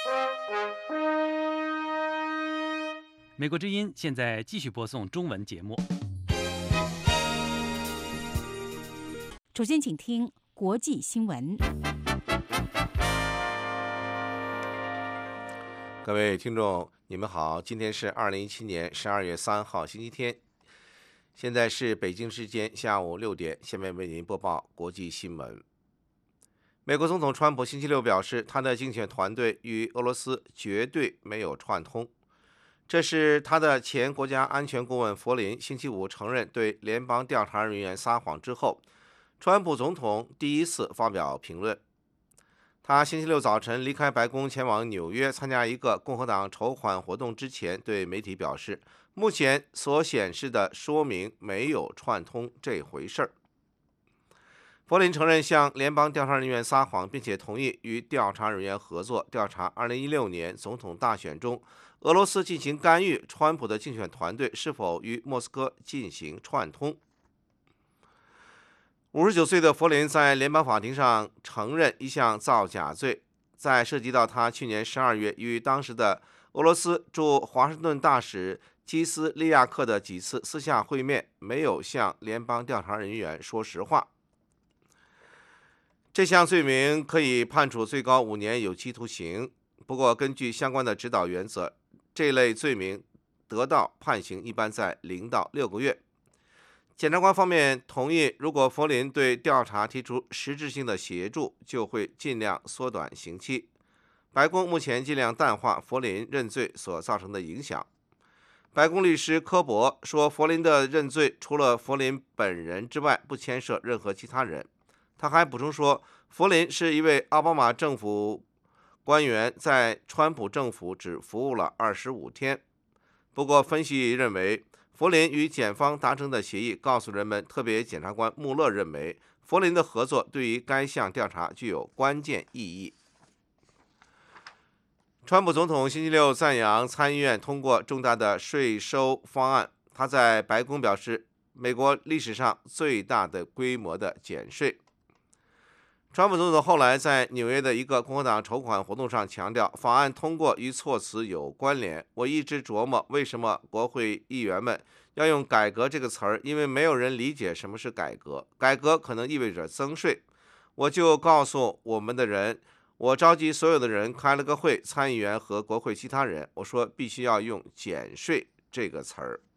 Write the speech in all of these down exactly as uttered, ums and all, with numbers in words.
美国之音现在继续播送中文节目。 首先，请听国际新闻。 各位听众，你们好，今天是二零一七年十二月三号，星期天。现在是北京时间下午六点，下面为您播报国际新闻。美国总统川普星期六表示，他的竞选团队与俄罗斯绝对没有串通。这是他的前国家安全顾问弗林星期五承认对联邦调查人员撒谎之后，川普总统第一次发表评论。他星期六早晨离开白宫前往纽约参加一个共和党筹款活动之前，对媒体表示，目前所显示的说明没有串通这回事儿。弗林承认向联邦调查人员撒谎，并且同意与调查人员合作调查二零一六年总统大选中俄罗斯进行干预，川普的竞选团队是否与莫斯科进行串通。五十九岁的弗林在联邦法庭上承认一项造假罪，在涉及到他去年十二月与当时的俄罗斯驻华盛顿大使基斯利亚克的几次私下会面，没有向联邦调查人员说实话。这项罪名可以判处最高五年有期徒刑，不过根据相关的指导原则，这类罪名得到判刑一般在零到六个月。检察官方面同意，如果弗林对调查提出实质性的协助，就会尽量缩短刑期。白宫目前尽量淡化弗林认罪所造成的影响。白宫律师科博说，弗林的认罪除了弗林本人之外，不牵涉任何其他人。他还补充说，弗林是一位奥巴马政府官员，在川普政府只服务了二十五天。不过，分析认为，弗林与检方达成的协议告诉人们，特别检察官穆勒认为，弗林的合作对于该项调查具有关键意义。川普总统星期六赞扬参议院通过重大的税收方案，他在白宫表示，美国历史上最大的规模的减税。川普总统后来在纽约的一个共和党筹款活动上强调，法案通过与措辞有关联。我一直琢磨为什么国会议员们要用改革这个词儿，因为没有人理解什么是改革。改革可能意味着增税。我就告诉我们的人，我召集所有的人开了个会，参议员和国会其他人，我说必须要用减税这个词儿。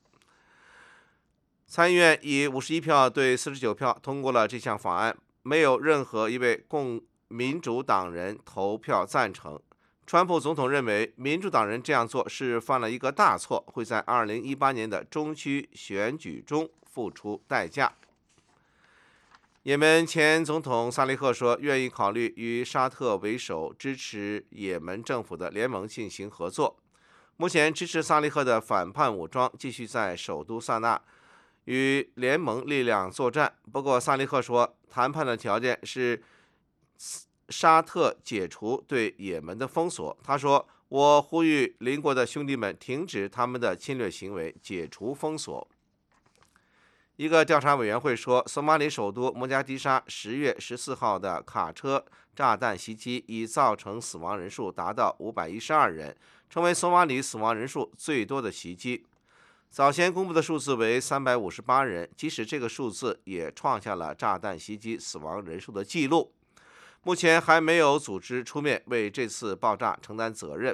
参议院以五十一票对四十九票通过了这项法案，没有任何一位共民主党人投票赞成。川普总统认为民主党人这样做是犯了一个大错，会在二零一八年的中期选举中付出代价。也门前总统萨利赫说，愿意考虑与沙特为首支持也门政府的联盟进行合作。目前支持萨利赫的反叛武装继续在首都萨那与联盟力量作战，不过萨利赫说，谈判的条件是沙特解除对也门的封锁。他说，我呼吁邻国的兄弟们停止他们的侵略行为，解除封锁。一个调查委员会说，索马里首都摩加迪沙十月十四号的卡车炸弹袭击已造成死亡人数达到五百一十二人，成为索马里死亡人数最多的袭击。早前公布的数字为三百五十八人，即使这个数字也创下了炸弹袭击死亡人数的记录。目前还没有组织出面为这次爆炸承担责任。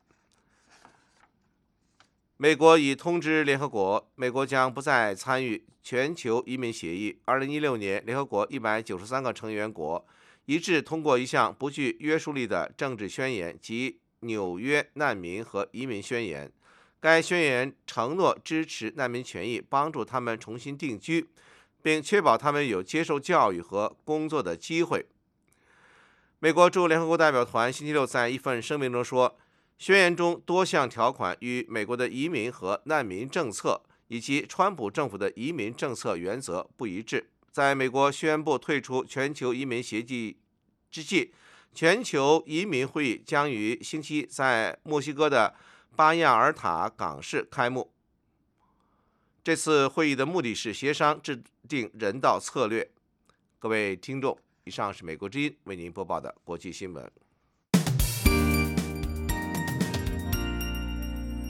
美国已通知联合国，美国将不再参与全球移民协议。二零一六年，联合国一百九十三个成员国一致通过一项不具约束力的政治宣言，即《纽约难民和移民宣言》。该宣言承诺支持难民权益，帮助他们重新定居，并确保他们有接受教育和工作的机会。美国驻联合国代表团星期六在一份声明中说，宣言中多项条款与美国的移民和难民政策以及川普政府的移民政策原则不一致。在美国宣布退出全球移民协议之际，全球移民会议将于星期在墨西哥的巴亚尔塔港市开幕。这次会议的目的是协商制定人道策略。各位听众，以上是美国之音为您播报的国际新闻。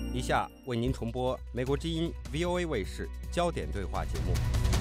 以下为您重播美国之音 V O A 卫视焦点对话节目。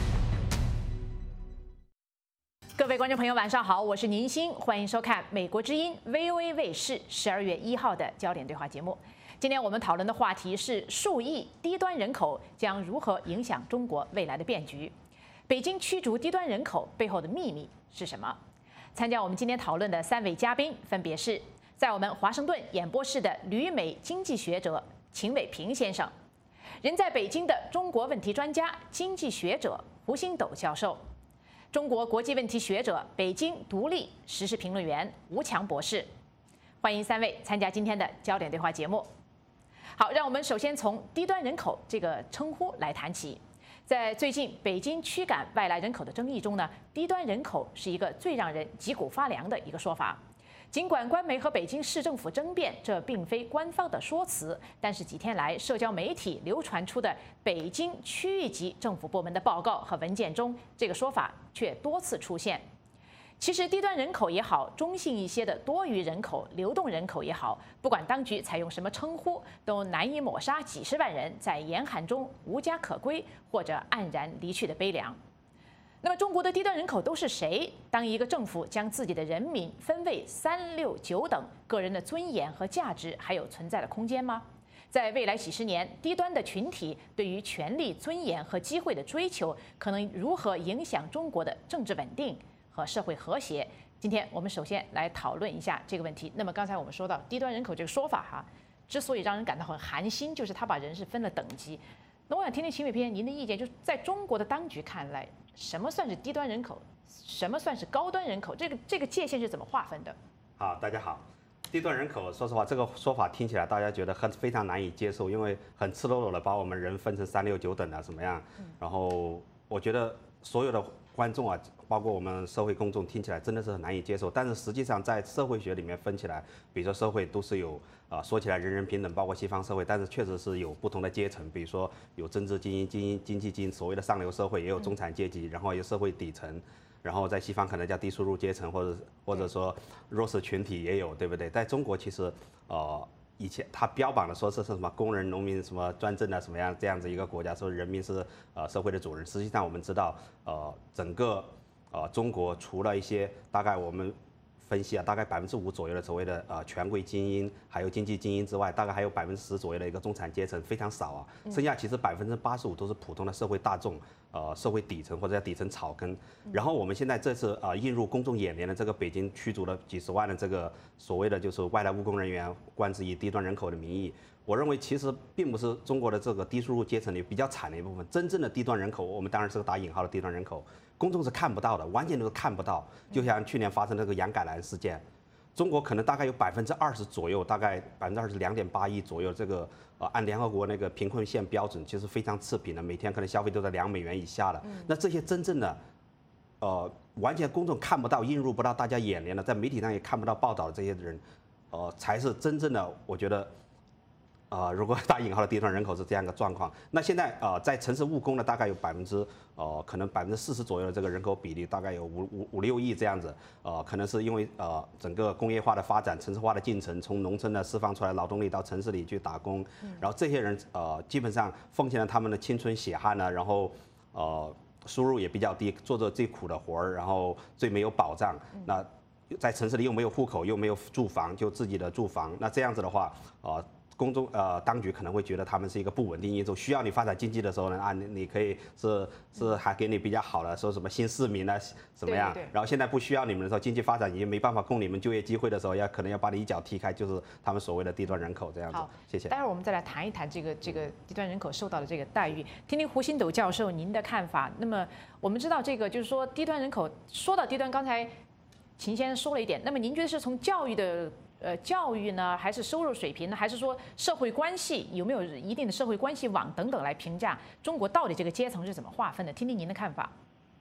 各位观众朋友，晚上好，我是宁欣，欢迎收看美国之音 V O A 卫视十二月一号的焦点对话节目。今天我们讨论的话题是数亿低端人口将如何影响中国未来的变局。北京驱逐低端人口背后的秘密是什么？参加我们今天讨论的三位嘉宾分别是在我们华盛顿演播室的旅美经济学者秦伟平先生，人在北京的中国问题专家、经济学者胡星斗教授，中国国际问题学者、北京独立时事评论员吴强博士。欢迎三位参加今天的焦点对话节目。好，让我们首先从低端人口这个称呼来谈起。在最近北京驱赶外来人口的争议中呢，低端人口是一个最让人脊骨发凉的一个说法。尽管官媒和北京市政府争辩这并非官方的说辞，但是几天来社交媒体流传出的北京区域级政府部门的报告和文件中，这个说法却多次出现。其实低端人口也好，中性一些的多余人口、流动人口也好，不管当局采用什么称呼，都难以抹杀几十万人在严寒中无家可归或者黯然离去的悲凉。那么中国的低端人口都是谁？当一个政府将自己的人民分为三六九等，个人的尊严和价值还有存在的空间吗？在未来几十年，低端的群体对于权利、尊严和机会的追求，可能如何影响中国的政治稳定和社会和谐？今天我们首先来讨论一下这个问题。那么刚才我们说到低端人口这个说法哈，之所以让人感到很寒心，就是他把人是分了等级。那我想听听秦伟平您的意见，就是在中国的当局看来，什么算是低端人口，什么算是高端人口？这个这个界限是怎么划分的？ 好，大家好。低端人口，说实话，这个说法听起来大家觉得很非常难以接受，因为很赤裸裸的把我们人分成三六九等啊，怎么样？然后我觉得所有的观众啊，包括我们社会公众听起来真的是很难以接受。但是实际上在社会学里面分起来，比如说社会都是有啊、呃，说起来人人平等，包括西方社会，但是确实是有不同的阶层，比如说有政治精英、精英经济精英，所谓的上流社会，也有中产阶级，然后有社会底层。然后在西方可能叫低收入阶层，或者或者说弱势群体也有，对不对？在中国其实，呃，以前他标榜的说是是什么工人、农民什么专政啊，什么样这样子一个国家，说人民是呃社会的主人。实际上我们知道，呃，整个呃中国除了一些大概我们分析啊，大概百分之五左右的所谓的呃权贵精英，还有经济精英之外，大概还有百分之十左右的一个中产阶层，非常少啊。剩下其实百分之八十五都是普通的社会大众。呃，社会底层或者叫底层草根，然后我们现在这次呃映入公众眼帘的这个北京驱逐了几十万的这个所谓的就是外来务工人员，冠之以低端人口的名义，我认为其实并不是中国的这个低收入阶层里比较惨的一部分，真正的低端人口，我们当然是个打引号的低端人口，公众是看不到的，完全都是看不到。就像去年发生的这个杨改兰事件，中国可能大概有百分之二十左右，大概百分之二十两点八亿左右，这个呃按联合国那个贫困线标准，其实非常次贫的，每天可能消费都在两美元以下了。那这些真正的，呃，完全公众看不到、映入不到大家眼帘的，在媒体上也看不到报道的这些人，呃，才是真正的，我觉得。呃，如果打引号的低端人口是这样的状况，那现在呃在城市务工的大概有百分之呃可能百分之四十左右的这个人口比例，大概有五五五六亿这样子，呃可能是因为呃整个工业化的发展、城市化的进程，从农村呢释放出来劳动力到城市里去打工，然后这些人呃基本上奉献了他们的青春血汗呢，然后呃收入也比较低，做着最苦的活儿，然后最没有保障，那在城市里又没有户口，又没有住房，就自己的住房，那这样子的话，呃。公众呃，当局可能会觉得他们是一个不稳定因素，需要你发展经济的时候呢，啊，你你可以是是还给你比较好的，说什么新市民啊，怎么样？ 对对对， 然后现在不需要你们的时候，经济发展已经没办法供你们就业机会的时候，要可能要把你一脚踢开，就是他们所谓的低端人口这样子。 好， 谢谢。 待会儿我们再来谈一谈这个这个低端人口受到的这个待遇，听听胡星斗教授您的看法。那么我们知道这个就是说低端人口，说到低端，刚才秦先生说了一点，那么您觉得是从教育的？呃，教育呢，还是收入水平呢，还是说社会关系有没有一定的社会关系网等等来评价中国到底这个阶层是怎么划分的？听听您的看法。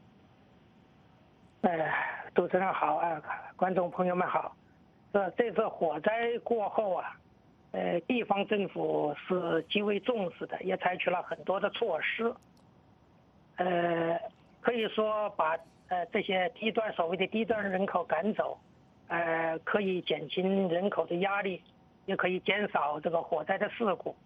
呃，主持人好啊，观众朋友们好。这这次火灾过后啊，呃，地方政府是极为重视的，也采取了很多的措施。呃，可以说把呃这些低端所谓的低端人口赶走。呃，可以减轻人口的压力，也可以减少这个火灾的事故。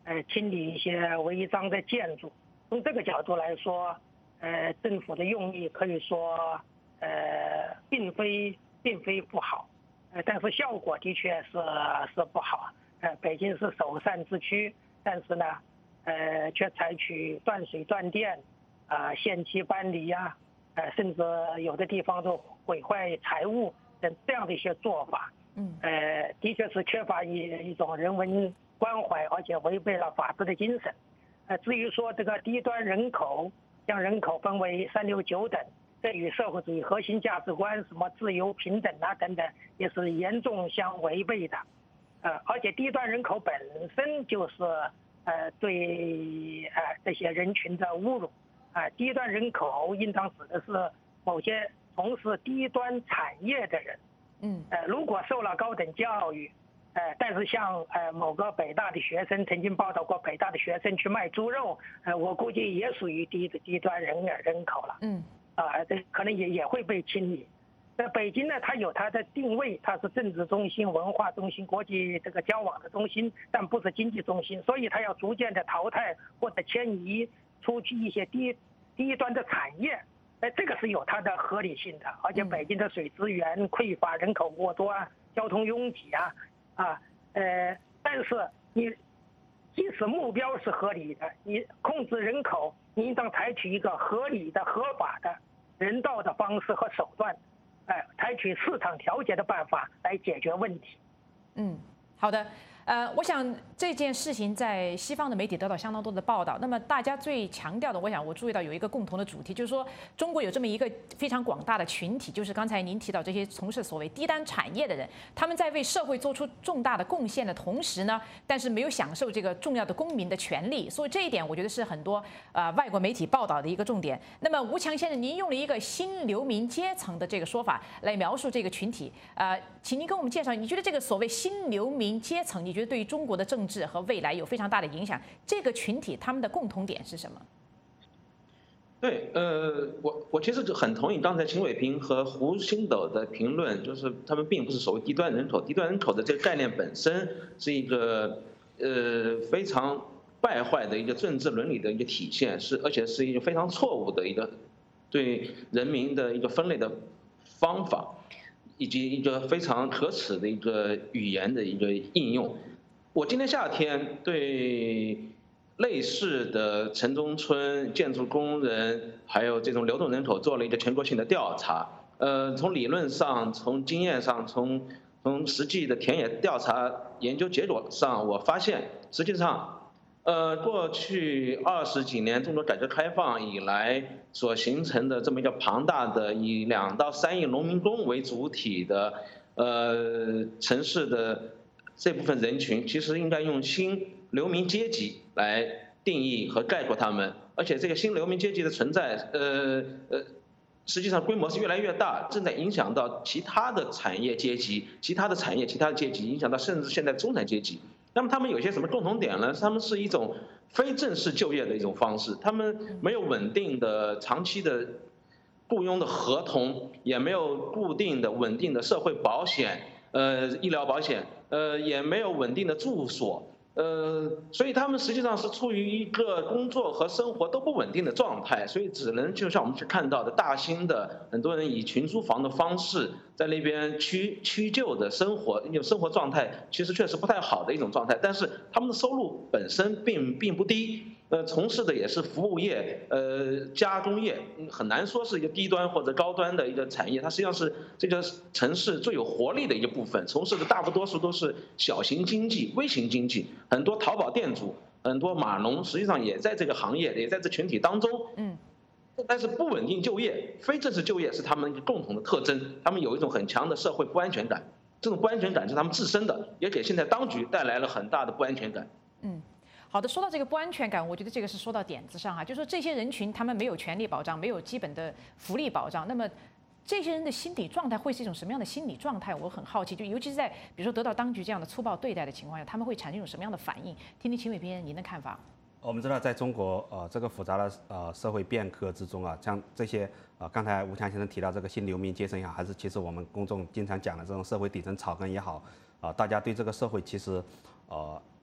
呃清理一些违章的建筑。从这个角度来说，呃，政府的用意可以说，呃，并非并非不好，呃，但是效果的确是是不好。呃，北京是首善之区，但是呢，呃，却采取断水断电，啊、呃，限期搬离呀、啊，呃，甚至有的地方都毁坏财物等这样的一些做法。嗯，呃，的确是缺乏一一种人文关怀，而且违背了法治的精神。呃，至于说这个低端人口，将人口分为三六九等，这与社会主义核心价值观什么自由平等啊等等，也是严重相违背的。呃，而且低端人口本身就是呃对呃这些人群的侮辱。啊、呃，低端人口应当指的是某些从事低端产业的人。嗯，呃，如果受了高等教育。呃，但是像呃某个北大的学生曾经报道过，北大的学生去卖猪肉，呃，我估计也属于低低端人人口了。嗯，啊、呃，这可能也也会被清理。在北京呢，它有它的定位，它是政治中心、文化中心、国际这个交往的中心，但不是经济中心，所以它要逐渐的淘汰或者迁移出去一些低低端的产业。哎，这个是有它的合理性的。而且北京的水资源匮乏，人口过多啊，交通拥挤啊。啊，呃，但是你即使目标是合理的，你控制人口，你应当采取一个合理的、合法的、人道的方式和手段，哎、呃，采取市场调节的办法来解决问题。 嗯，好的。呃，我想这件事情在西方的媒体得到相当多的报道。那么大家最强调的，我想我注意到有一个共同的主题，就是说中国有这么一个非常广大的群体，就是刚才您提到这些从事所谓低端产业的人，他们在为社会做出重大的贡献的同时呢，但是没有享受这个重要的公民的权利。所以这一点，我觉得是很多呃外国媒体报道的一个重点。那么吴强先生，您用了一个新流民阶层的这个说法来描述这个群体，呃，请您跟我们介绍，你觉得这个所谓新流民阶层，你觉得对于中国的政治和未来有非常大的影响？这个群体他们的共同点是什么？ 对，呃，我我其实就很同意刚才秦伟平和胡星斗的评论，就是他们并不是所谓低端人口，低端人口的这个概念本身是一个呃非常败坏的一个政治伦理的一个体现，是而且是一个非常错误的一个对人民的一个分类的方法，以及一个非常可耻的一个语言的一个应用。我今年夏天对类似的城中村建筑工人还有这种流动人口做了一个全国性的调查。呃，从理论上、从经验上、从从实际的田野调查研究结果上，我发现实际上，呃，过去二十几年中国改革开放以来所形成的这么一个庞大的以两到三亿农民工为主体的呃城市的这部分人群，其实应该用新流民阶级来定义和概括他们，而且这个新流民阶级的存在，呃呃，实际上规模是越来越大，正在影响到其他的产业阶级、其他的产业、其他的阶级，影响到甚至现在中产阶级。那么他们有些什么共同点呢？他们是一种非正式就业的一种方式，他们没有稳定的长期的雇佣的合同，也没有固定的稳定的社会保险，呃，医疗保险。呃，也没有稳定的住所，呃，所以他们实际上是处于一个工作和生活都不稳定的状态，所以只能就像我们去看到的大兴的很多人以群租房的方式在那边屈屈就的生活，因为生活状态其实确实不太好的一种状态，但是他们的收入本身并并不低。呃，从事的也是服务业，呃，加工业，很难说是一个低端或者高端的一个产业，它实际上是这个城市最有活力的一个部分。从事的大不多数都是小型经济、微型经济，很多淘宝店主、很多码农，实际上也在这个行业，也在这群体当中。嗯。但是不稳定就业、非正式就业是他们一个共同的特征，他们有一种很强的社会不安全感，这种不安全感是他们自身的，也给现在当局带来了很大的不安全感。 嗯。好的，说到这个不安全感，我觉得这个是说到点子上哈，就是说这些人群他们没有权利保障，没有基本的福利保障，那么这些人的心理状态会是一种什么样的心理状态？我很好奇，就尤其是在比如说得到当局这样的粗暴对待的情况下，他们会产生一种什么样的反应？听听秦伟斌您的看法。 我们知道，在中国呃这个复杂的呃社会变革之中啊，像这些呃刚才吴强先生提到这个新流民阶层也好，还是其实我们公众经常讲的这种社会底层草根也好，啊、呃，大家对这个社会其实呃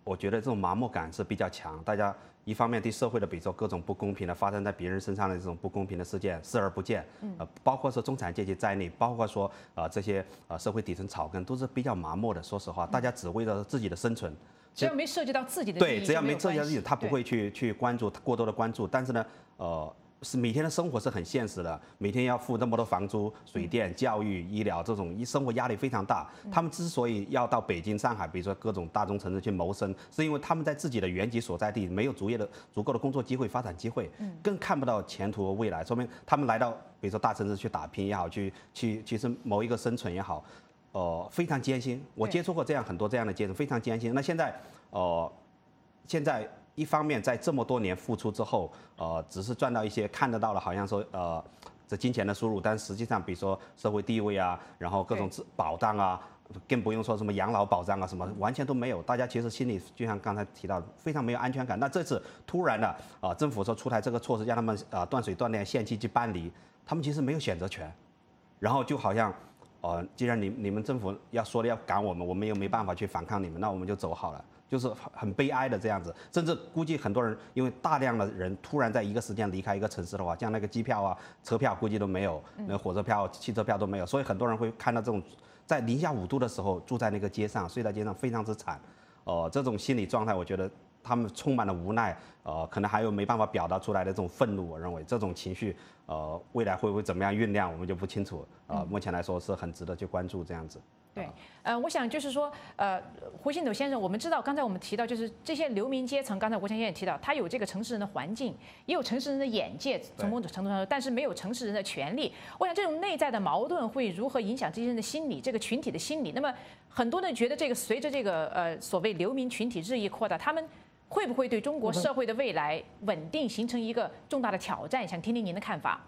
我觉得这种麻木感是比较强，大家一方面对社会的比如说各种不公平的发生在别人身上的这种不公平的事件视而不见，呃，包括说中产阶级在内，包括说呃这些呃社会底层草根都是比较麻木的。说实话，大家只为了自己的生存， 只要没涉及到自己的对，只要没涉涉及到自己，他不会去去关注过多的关注。但是呢，呃。是每天的生活是很现实的，每天要付那么多房租、水电、教育、医疗这种生活压力非常大。他们之所以要到北京、上海，比如说各种大中城市去谋生，是因为他们在自己的原籍所在地没有足业的足够的工作机会、发展机会，更看不到前途和未来。说明他们来到比如说大城市去打拼也好，去去去是谋一个生存也好，呃，非常艰辛。我接触过这样很多这样的阶层，非常艰辛。那现在，呃，现在。一方面，在这么多年付出之后，呃，只是赚到一些看得到的，好像说呃，这金钱的收入，但实际上，比如说社会地位啊，然后各种保障啊，更不用说什么养老保障啊，什么完全都没有。大家其实心里就像刚才提到的，非常没有安全感。那这次突然的啊、呃，政府说出台这个措施，让他们啊、呃、断水断电、限期去搬离，他们其实没有选择权，然后就好像。呃，既然你你们政府要说的要赶我们，我们又没办法去反抗你们，那我们就走好了，就是很悲哀的这样子。甚至估计很多人因为大量的人突然在一个时间离开一个城市的话，像那个机票啊、车票估计都没有，那火车票、汽车票都没有，所以很多人会看到这种在零下五度的时候住在那个街上，睡在街上非常之惨。呃，这种心理状态，我觉得他们充满了无奈，呃，可能还有没办法表达出来的这种愤怒。我认为这种情绪，呃，未来会不会怎么样酝酿，我们就不清楚。呃，目前来说是很值得去关注这样子。 对，呃，我想就是说，呃，胡信斗先生，我们知道，刚才我们提到，就是这些流民阶层，刚才吴强先生也提到，他有这个城市人的环境，也有城市人的眼界，从某种程度上说，但是没有城市人的权利。我想这种内在的矛盾会如何影响这些人的心理，这个群体的心理？那么很多人觉得，这个随着这个呃所谓流民群体日益扩大，他们会不会对中国社会的未来稳定形成一个重大的挑战？想听听您的看法。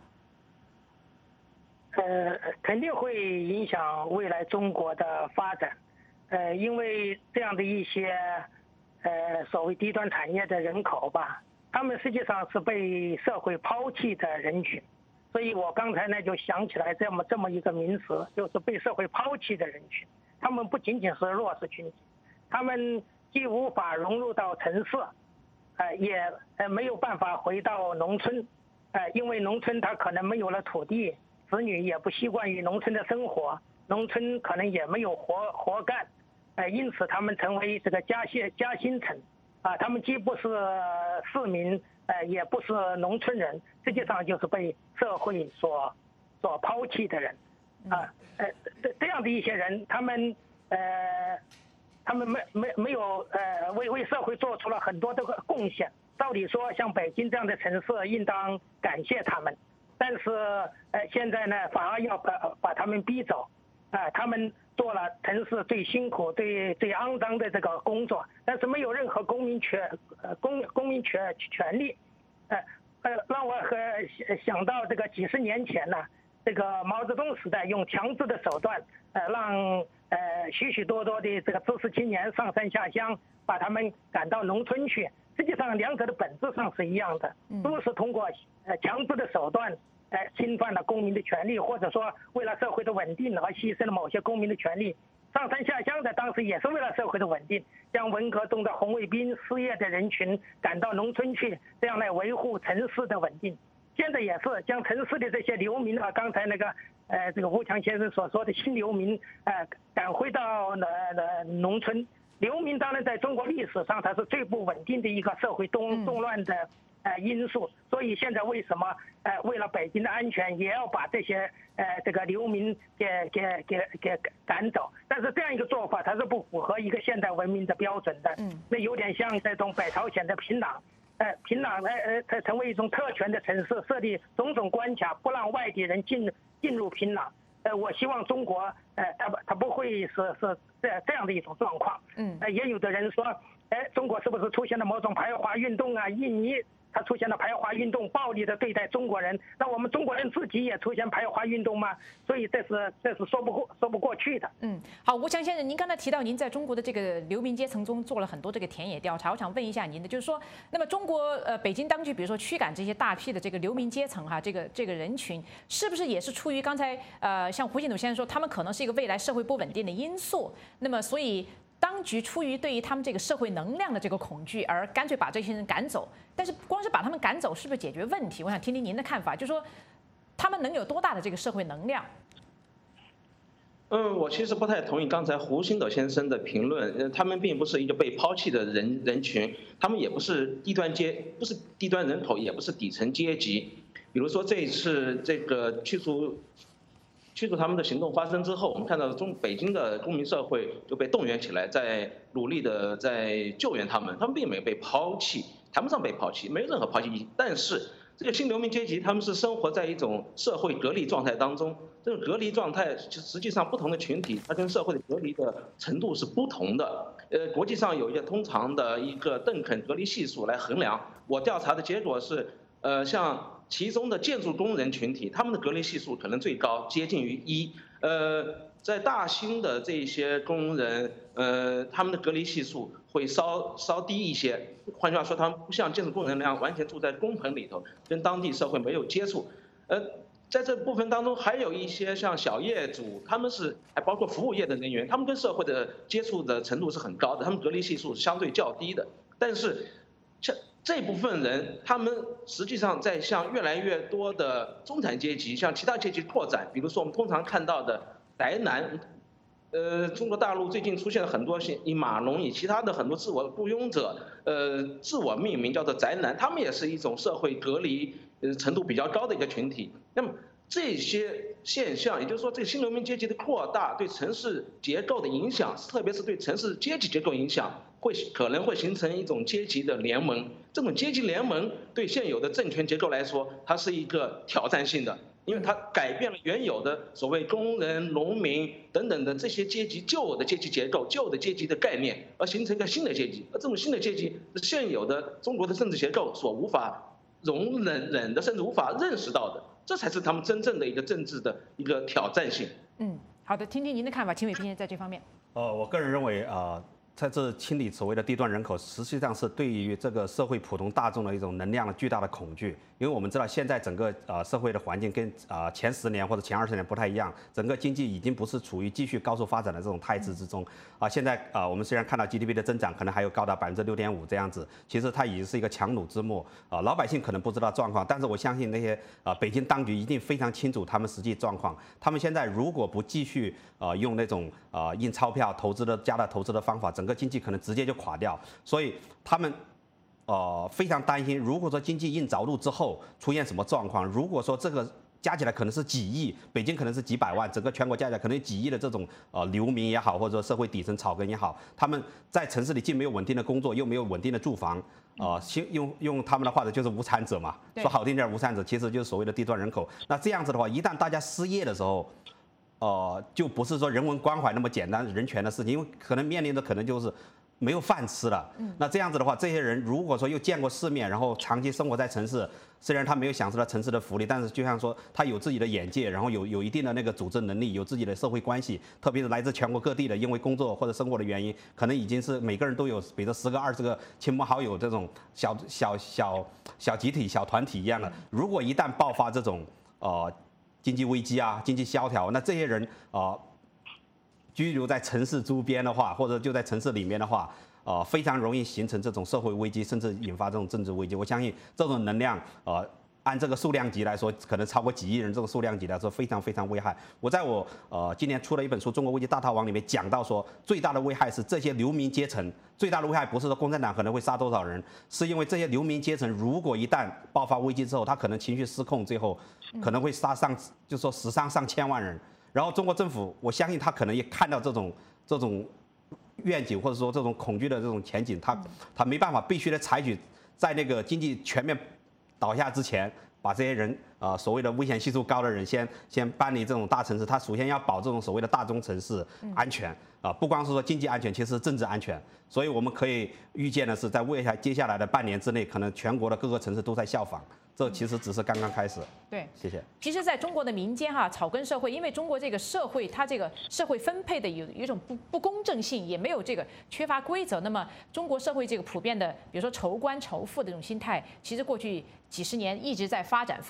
呃，肯定会影响未来中国的发展，呃，因为这样的一些呃所谓低端产业的人口吧，他们实际上是被社会抛弃的人群，所以我刚才呢就想起来这么这么一个名词，就是被社会抛弃的人群。他们不仅仅是弱势群体，他们既无法融入到城市，呃，也呃没有办法回到农村，呃，因为农村它可能没有了土地。子女也不习惯于农村的生活，农村可能也没有活活干，呃，因此他们成为这个夹心夹心层，啊，他们既不是市民，呃，也不是农村人，实际上就是被社会所所抛弃的人，啊，呃，这这样的一些人，他们呃，他们没没没有呃为为社会做出了很多的贡献，照理说，像北京这样的城市，应当感谢他们。但是，呃，现在呢，反而要把把他们逼走，啊、呃，他们做了城市最辛苦、最最肮脏的这个工作，但是没有任何公民权，呃，公公民权权利，呃呃，让我和想到这个几十年前呢，这个毛泽东时代用强制的手段，呃，让呃许许多多的这个知识青年上山下乡，把他们赶到农村去。实际上，两者的本质上是一样的，都是通过呃强制的手段。呃，侵犯了公民的权利，或者说为了社会的稳定而牺牲了某些公民的权利。上山下乡的当时也是为了社会的稳定，将文革中的红卫兵、失业的人群赶到农村去，这样来维护城市的稳定。现在也是将城市的这些流民啊，刚才那个呃这个吴强先生所说的新流民，呃赶回到呃呃农村。流民当然在中国历史上它是最不稳定的一个社会动动乱的。呃，因素，所以现在为什么呃，为了北京的安全，也要把这些呃这个流民给给给给赶走？但是这样一个做法，它是不符合一个现代文明的标准的。嗯，那有点像这种北朝鲜的平壤，呃，平壤呃呃，它成为一种特权的城市，设立种种关卡，不让外地人进进入平壤。呃，我希望中国呃，它它不会是是这这样的一种状况。嗯，呃，也有的人说，哎，中国是不是出现了某种排华运动啊？印尼。它出现了排华运动，暴力的对待中国人，那我们中国人自己也出现排华运动吗？所以这是这是说不过说不过去的。 嗯，好，吴强先生，您刚才提到您在中国的这个流民阶层中做了很多这个田野调查，我想问一下您的，就是说，那么中国呃北京当局，比如说驱赶这些大批的这个流民阶层哈，这个这个人群，是不是也是出于刚才呃像胡信斗先生说，他们可能是一个未来社会不稳定的因素？那么所以。当局出于对于他们这个社会能量的这个恐惧，而干脆把这些人赶走。但是光是把他们赶走，是不是解决问题？我想听听您的看法，就是说他们能有多大的这个社会能量？ 嗯，我其实不太同意刚才胡星斗先生的评论。呃，他们并不是一个被抛弃的人人群，他们也不是低端阶，不是低端人口，也不是底层阶级。比如说这一次这个驱逐驱逐他们的行动发生之后，我们看到中北京的公民社会就被动员起来，在努力的在救援他们，他们并没有被抛弃，谈不上被抛弃，没有任何抛弃意义。但是这个新流民阶级，他们是生活在一种社会隔离状态当中。这种隔离状态，实际上不同的群体，它跟社会的隔离的程度是不同的。呃，国际上有一个通常的一个邓肯隔离系数来衡量。我调查的结果是，呃，像其中的建筑工人群体，他们的隔离系数可能最高，接近于一。呃，在大兴的这些工人，呃，他们的隔离系数会稍稍低一些。换句话说，他们不像建筑工人那样完全住在工棚里头，跟当地社会没有接触。呃，在这部分当中，还有一些像小业主，他们是还包括服务业的人员，他们跟社会的接触的程度是很高的，他们隔离系数是相对较低的。但是，像这部分人，他们实际上在向越来越多的中产阶级、向其他阶级扩展。比如说，我们通常看到的宅男。呃，中国大陆最近出现了很多以码农、以其他的很多自我雇佣者，呃，自我命名叫做宅男，他们也是一种社会隔离呃程度比较高的一个群体。那么这些现象，也就是说，这个新流民阶级的扩大对城市结构的影响，特别是对城市阶级结构影响，会可能会形成一种阶级的联盟。这种阶级联盟对现有的政权结构来说，它是一个挑战性的。因为它改变了原有的所谓工人、农民等等的这些阶级旧有的阶级结构、旧有的阶级的概念，而形成一个新的阶级。而这种新的阶级是现有的中国的政治结构所无法容忍忍的，甚至无法认识到的。这才是他们真正的一个政治的一个挑战性。 嗯，好的，听听您的看法，秦伟平在这方面。 呃，我个人认为啊。呃在这清理所谓的低端人口，实际上是对于这个社会普通大众的一种能量的巨大的恐惧。因为我们知道现在整个呃社会的环境跟啊、呃、前十年或者前二十年不太一样，整个经济已经不是处于继续高速发展的这种态势之中啊、呃。现在啊、呃、我们虽然看到 G D P 的增长可能还有高达百分之六点五这样子，其实它已经是一个强弩之末啊、呃。老百姓可能不知道状况，但是我相信那些啊、呃、北京当局一定非常清楚他们实际状况。他们现在如果不继续啊、呃、用那种啊、呃、印钞票投资的加大投资的方法，整个经济可能直接就垮掉，所以他们呃非常担心，如果说经济硬着陆之后出现什么状况，如果说这个加起来可能是几亿，北京可能是几百万，整个全国加起来可能有几亿的这种呃流民也好，或者说社会底层草根也好，他们在城市里既没有稳定的工作，又没有稳定的住房，呃，用用他们的话就是无产者嘛，说好听点无产者，其实就是所谓的低端人口。那这样子的话，一旦大家失业的时候，呃，就不是说人文关怀那么简单人权的事情，因为可能面临的可能就是没有饭吃了。那这样子的话，这些人如果说又见过世面，然后长期生活在城市，虽然他没有享受到城市的福利，但是就像说他有自己的眼界，然后有有一定的那个组织能力，有自己的社会关系，特别是来自全国各地的，因为工作或者生活的原因，可能已经是每个人都有，比如说十个、二十个亲朋好友这种小小小小集体、小团体一样的。如果一旦爆发这种呃经济危机啊、经济萧条，那这些人啊。呃居留在城市周边的话，或者就在城市里面的话，呃，非常容易形成这种社会危机，甚至引发这种政治危机。我相信这种能量，呃，按这个数量级来说，可能超过几亿人这种数量级来说，非常非常危害。我在我呃今年出了一本书《中国危机大逃亡》里面讲到说，最大的危害是这些流民阶层，最大的危害不是说共产党可能会杀多少人，是因为这些流民阶层如果一旦爆发危机之后，他可能情绪失控，最后可能会杀上，就说死伤上千万人。然后中国政府，我相信他可能也看到这种这种愿景，或者说这种恐惧的这种前景，他他没办法，必须得采取在那个经济全面倒下之前，把这些人啊、呃、所谓的危险系数高的人先先搬离这种大城市。他首先要保这种所谓的大中城市安全啊、呃，不光是说经济安全，其实是政治安全。所以我们可以预见的是，在未来接下来的半年之内，可能全国的各个城市都在效仿。这其实只是刚刚开始。 对， 谢谢。 其实，在中国的民间哈，草根社会，因为中国这个社会，它这个社会分配的有有一种不不公正性，也没有这个缺乏规则。那么，中国社会这个普遍的，比如说仇官仇富的这种心态，其实过去几十年一直在发展发酵。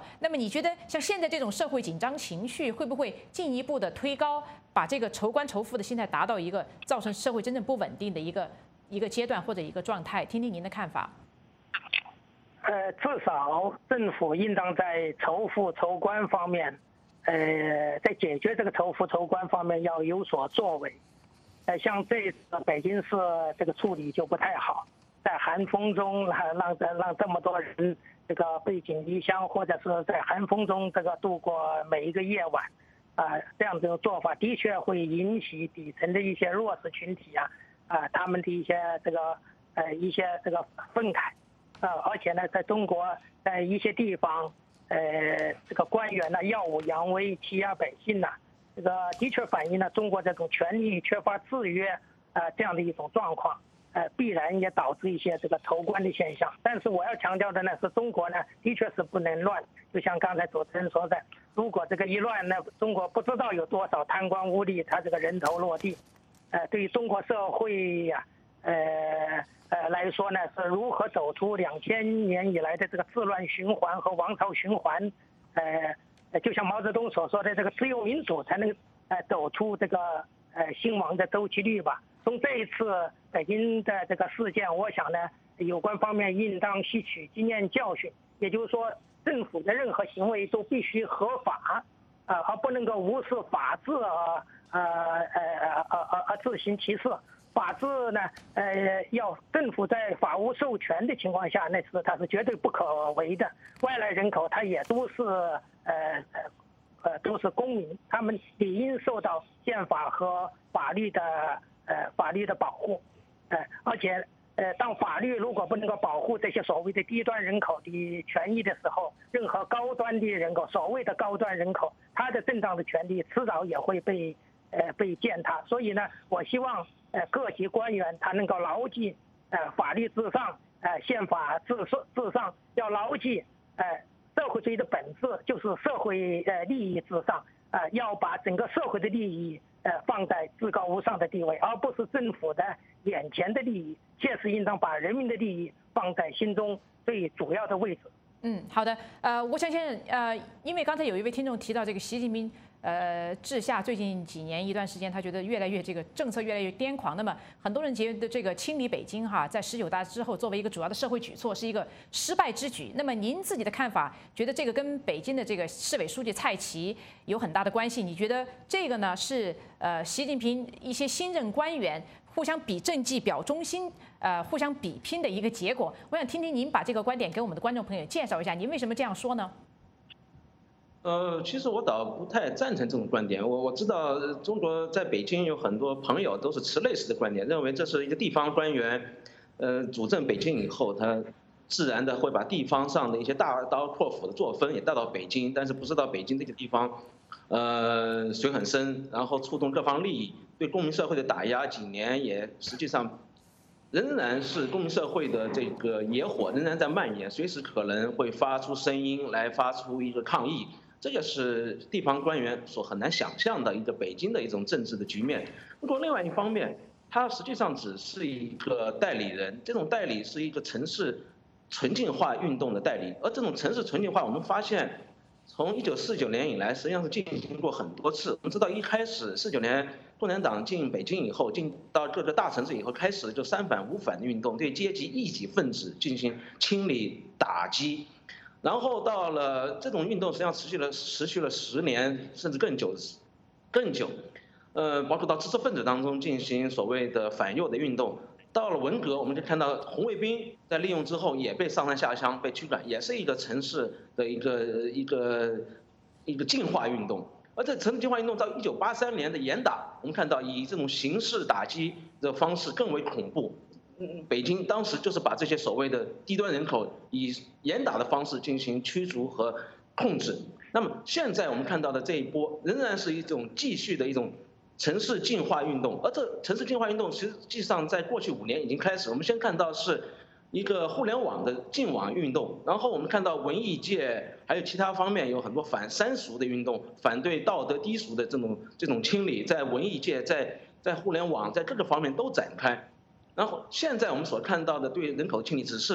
那么你觉得像现在这种社会紧张情绪，会不会进一步的推高，把这个仇官仇富的心态达到一个造成社会真正不稳定的一个一个阶段或者一个状态？听听您的看法。 呃，至少政府应当在仇富仇官方面，呃，在解决这个仇富仇官方面要有所作为。呃，像这次北京市这个处理就不太好，在寒风中让让让这么多人这个背井离乡，或者是在寒风中这个度过每一个夜晚，啊、呃，这样的做法的确会引起底层的一些弱势群体啊，啊、呃，他们的一些这个呃一些这个愤慨，啊、呃，而且呢，在中国在一些地方，呃，这个官员呢耀武扬威，欺压百姓呢、啊。这个的确反映了中国这种权力缺乏制约，呃，这样的一种状况，呃，必然也导致一些这个仇官的现象。但是我要强调的呢，是中国呢的确是不能乱，就像刚才主持人说的，如果这个一乱呢，中国不知道有多少贪官污吏，他这个人头落地，呃，对于中国社会呀、啊，呃呃来说呢，是如何走出两千年以来的这个治乱循环和王朝循环，呃。就像毛泽东所说的，这个只有民主才能呃走出这个呃兴亡的周期率吧。从这一次北京的这个事件，我想呢，有关方面应当吸取经验教训，也就是说，政府的任何行为都必须合法，啊、呃，而不能够无视法治而呃呃呃而而自行其事。法治呢，呃，要政府在法无授权的情况下，那是它是绝对不可为的。外来人口他也都是呃呃呃都是公民，他们理应受到宪法和法律的呃法律的保护，呃，而且呃，当法律如果不能够保护这些所谓的低端人口的权益的时候，任何高端的人口，所谓的高端人口，他的正当的权利迟早也会被呃被践踏。所以呢，我希望。呃，各级官员他能够牢记，呃，法律至上，呃，宪法至至上，要牢记，呃，社会主义的本质就是社会呃利益至上，呃，要把整个社会的利益呃放在至高无上的地位，而不是政府的眼前的利益，切实应当把人民的利益放在心中最主要的位置。 嗯，好的，呃，我想先呃，因为刚才有一位听众提到这个习近平。呃，治下最近几年一段时间，他觉得越来越这个政策越来越癫狂。那么很多人觉得这个清理北京哈，在十九大之后作为一个主要的社会举措是一个失败之举。那么您自己的看法，觉得这个跟北京的这个市委书记蔡奇有很大的关系？你觉得这个呢是呃习近平一些新任官员互相比政绩、表忠心，呃互相比拼的一个结果？我想听听您把这个观点给我们的观众朋友介绍一下，您为什么这样说呢？ 呃，其实我倒不太赞成这种观点。我我知道中国在北京有很多朋友都是持类似的观点，认为这是一个地方官员，呃，主政北京以后，他自然的会把地方上的一些大刀阔斧的作风也带到北京，但是不知道北京这个地方，呃，水很深，然后触动各方利益，对公民社会的打压，几年也实际上仍然是公民社会的这个野火仍然在蔓延，随时可能会发出声音来发出一个抗议。这也是地方官员所很难想象的一个北京的一种政治的局面。不过另外一方面，它实际上只是一个代理人，这种代理是一个城市纯净化运动的代理。而这种城市纯净化，我们发现从一九四九年以来，实际上是进行过很多次。我们知道一开始四九年共产党进北京以后，进到各个大城市以后，开始就三反五反的运动，对阶级异己分子进行清理打击。然后到了这种运动，实际上持续了持续了十年甚至更久，更久，呃，包括到知识分子当中进行所谓的反右的运动。到了文革，我们就看到红卫兵在利用之后也被上山下乡，被驱赶，也是一个城市的一个一个一个进化运动。而这城市进化运动到一九八三年的严打，我们看到以这种形式打击的方式更为恐怖。嗯，北京当时就是把这些所谓的低端人口以严打的方式进行驱逐和控制。那么现在我们看到的这一波仍然是一种继续的一种城市进化运动，而这城市进化运动实际上在过去五年已经开始。我们先看到是一个互联网的净网运动，然后我们看到文艺界还有其他方面有很多反三俗的运动，反对道德低俗的这种这种清理，在文艺界在在互联网在各个方面都展开。然后现在我们所看到的对人口的清理，只是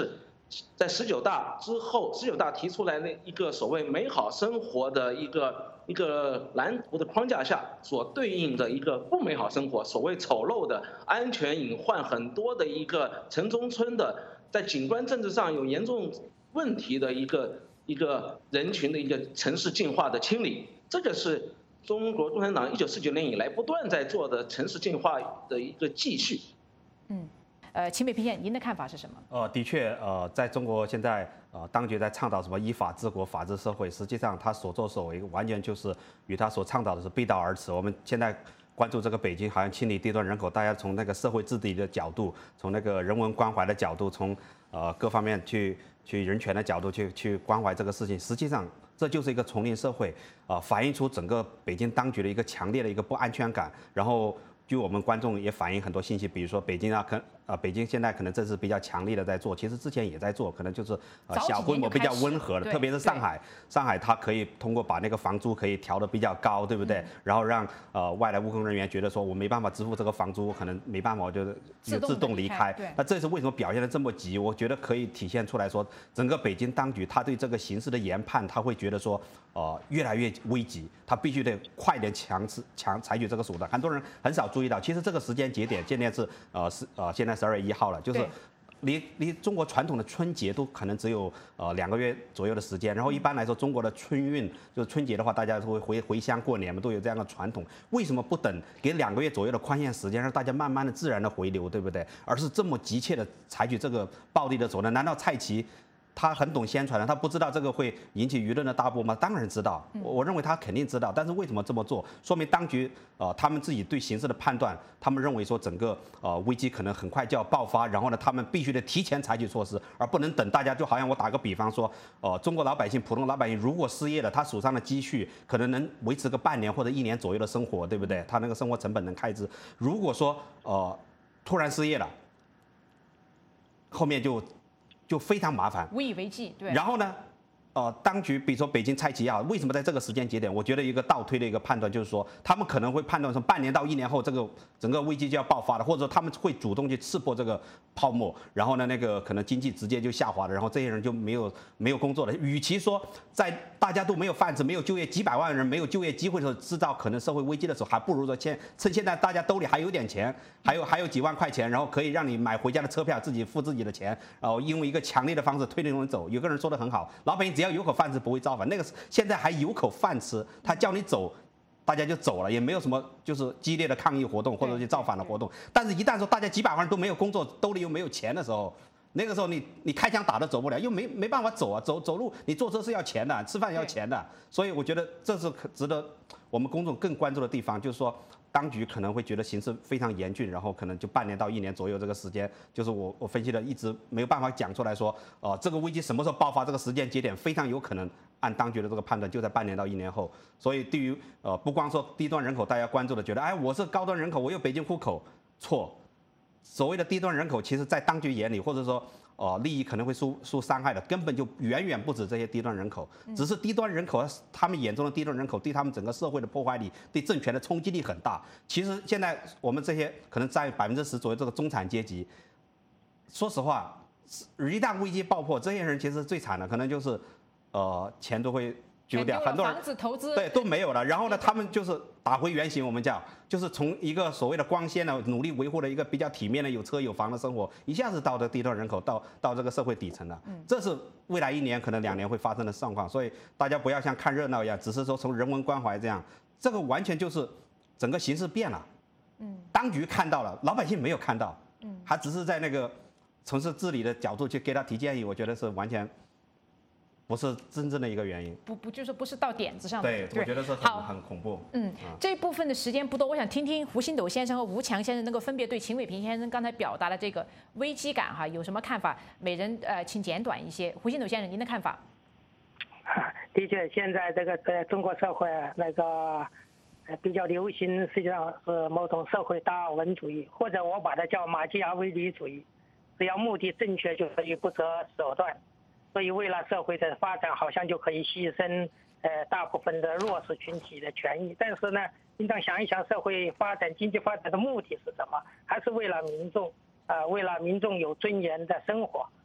在十九大之后，十九大提出来的一个所谓美好生活的一个一个蓝图的框架下，所对应的一个不美好生活，所谓丑陋的、安全隐患很多的一个城中村的，在景观政治上有严重问题的一个一个人群的一个城市进化的清理，这个是中国共产党一九四九年以来不断在做的城市进化的一个继续。 嗯。呃，秦北平先，您的看法是什么？ 呃，的确，呃，在中国现在，呃，当局在倡导什么依法治国、法治社会，实际上他所作所为完全就是与他所倡导的是背道而驰。我们现在关注这个北京，好像清理低端人口，大家从那个社会治理的角度，从那个人文关怀的角度，从呃各方面去去人权的角度去去关怀这个事情，实际上这就是一个丛林社会，啊、呃，反映出整个北京当局的一个强烈的一个不安全感，然后。据我们观众也反映很多信息，比如说北京啊，可呃北京现在可能这是比较强力的在做，其实之前也在做，可能就是呃小规模比较温和的，特别是上海，上海它可以通过把那个房租可以调得比较高，对不对？嗯、然后让呃外来务工人员觉得说我没办法支付这个房租，可能没办法，我就就自动离开。那这是为什么表现得这么急？我觉得可以体现出来说，整个北京当局他对这个形势的研判，他会觉得说呃越来越危急，他必须得快点强制强采取这个手段。很多人很少注意到，其实这个时间节点，今天是呃是呃现在十二月一号了，就是离离中国传统的春节都可能只有呃两个月左右的时间。然后一般来说，中国的春运就是春节的话，大家都会回回乡过年嘛，都有这样的传统。为什么不等给两个月左右的宽限时间，让大家慢慢的自然的回流，对不对？而是这么急切的采取这个暴力的手段？难道蔡奇？他很懂宣传的，他不知道这个会引起舆论的大波吗？当然知道，我我认为他肯定知道。但是为什么这么做？说明当局呃他们自己对形势的判断，他们认为说整个呃危机可能很快就要爆发，然后呢，他们必须得提前采取措施，而不能等大家。就好像我打个比方说，呃，中国老百姓普通老百姓如果失业了，他手上的积蓄可能能维持个半年或者一年左右的生活，对不对？他那个生活成本能开支。如果说呃突然失业了，后面就。就非常麻烦， 无以为继。对。 然后呢，呃，当局比如说北京蔡奇也好，为什么在这个时间节点？我觉得一个倒推的一个判断就是说，他们可能会判断说，半年到一年后，这个整个危机就要爆发了，或者说他们会主动去刺破这个泡沫，然后呢，那个可能经济直接就下滑了，然后这些人就没有没有工作了。与其说在大家都没有饭吃、没有就业，几百万人没有就业机会的时候，制造可能社会危机的时候，还不如说现趁现在大家兜里还有点钱，还有还有几万块钱，然后可以让你买回家的车票，自己付自己的钱，然后用一个强烈的方式推动人走。有个人说的很好，老百姓只要有口饭吃，不会造反。那个现在还有口饭吃，他叫你走，大家就走了，也没有什么就是激烈的抗议活动或者去造反的活动。但是，一旦说大家几百万人都没有工作，兜里又没有钱的时候，那个时候你你开枪打都走不了，又没没办法走啊，走走路你坐车是要钱的，吃饭要钱的。所以我觉得这是值得我们公众更关注的地方，就是说。当局可能会觉得形势非常严峻，然后可能就半年到一年左右这个时间，就是我我分析的一直没有办法讲出来说，呃，这个危机什么时候爆发，这个时间节点非常有可能按当局的这个判断就在半年到一年后。所以对于呃不光说低端人口，大家关注的觉得，哎，我是高端人口，我有北京户口，错。所谓的低端人口，其实在当局眼里，或者说。呃，利益可能会受受伤害的，根本就远远不止这些低端人口，只是低端人口，他们眼中的低端人口对他们整个社会的破坏力、对政权的冲击力很大。其实现在我们这些可能占百分之十左右这个中产阶级，说实话，一旦危机爆破，这些人其实最惨的，可能就是呃钱都会丢掉，很多人房子投资对都没有了。然后呢，他们就是打回原形，我们叫就是从一个所谓的光鲜的、努力维护的一个比较体面的、有车有房的生活，一下子到这低端人口，到到这个社会底层了。嗯，这是未来一年可能两年会发生的状况。所以大家不要像看热闹一样，只是说从人文关怀这样，这个完全就是整个形势变了。嗯，当局看到了，老百姓没有看到。嗯，还只是在那个城市治理的角度去给他提建议，我觉得是完全。不是真正的一个原因， 不不就是不是到点子上的。 对，我觉得是很很恐怖。 嗯，这部分的时间不多，我想听听胡星斗先生和吴强先生能够分别对秦伟平先生刚才表达的这个危机感哈有什么看法？每人呃，请简短一些。胡星斗先生，您的看法？ 的确，现在这个在中国社会那个比较流行，实际上是某种社会达尔文主义，或者我把它叫马基雅维利主义，只要目的正确，就可以不择手段。所以，为了社会的发展，好像就可以牺牲呃大部分的弱势群体的权益。但是呢，应当想一想，社会发展、经济发展的目的是什么？还是为了民众，呃，为了民众有尊严的生活，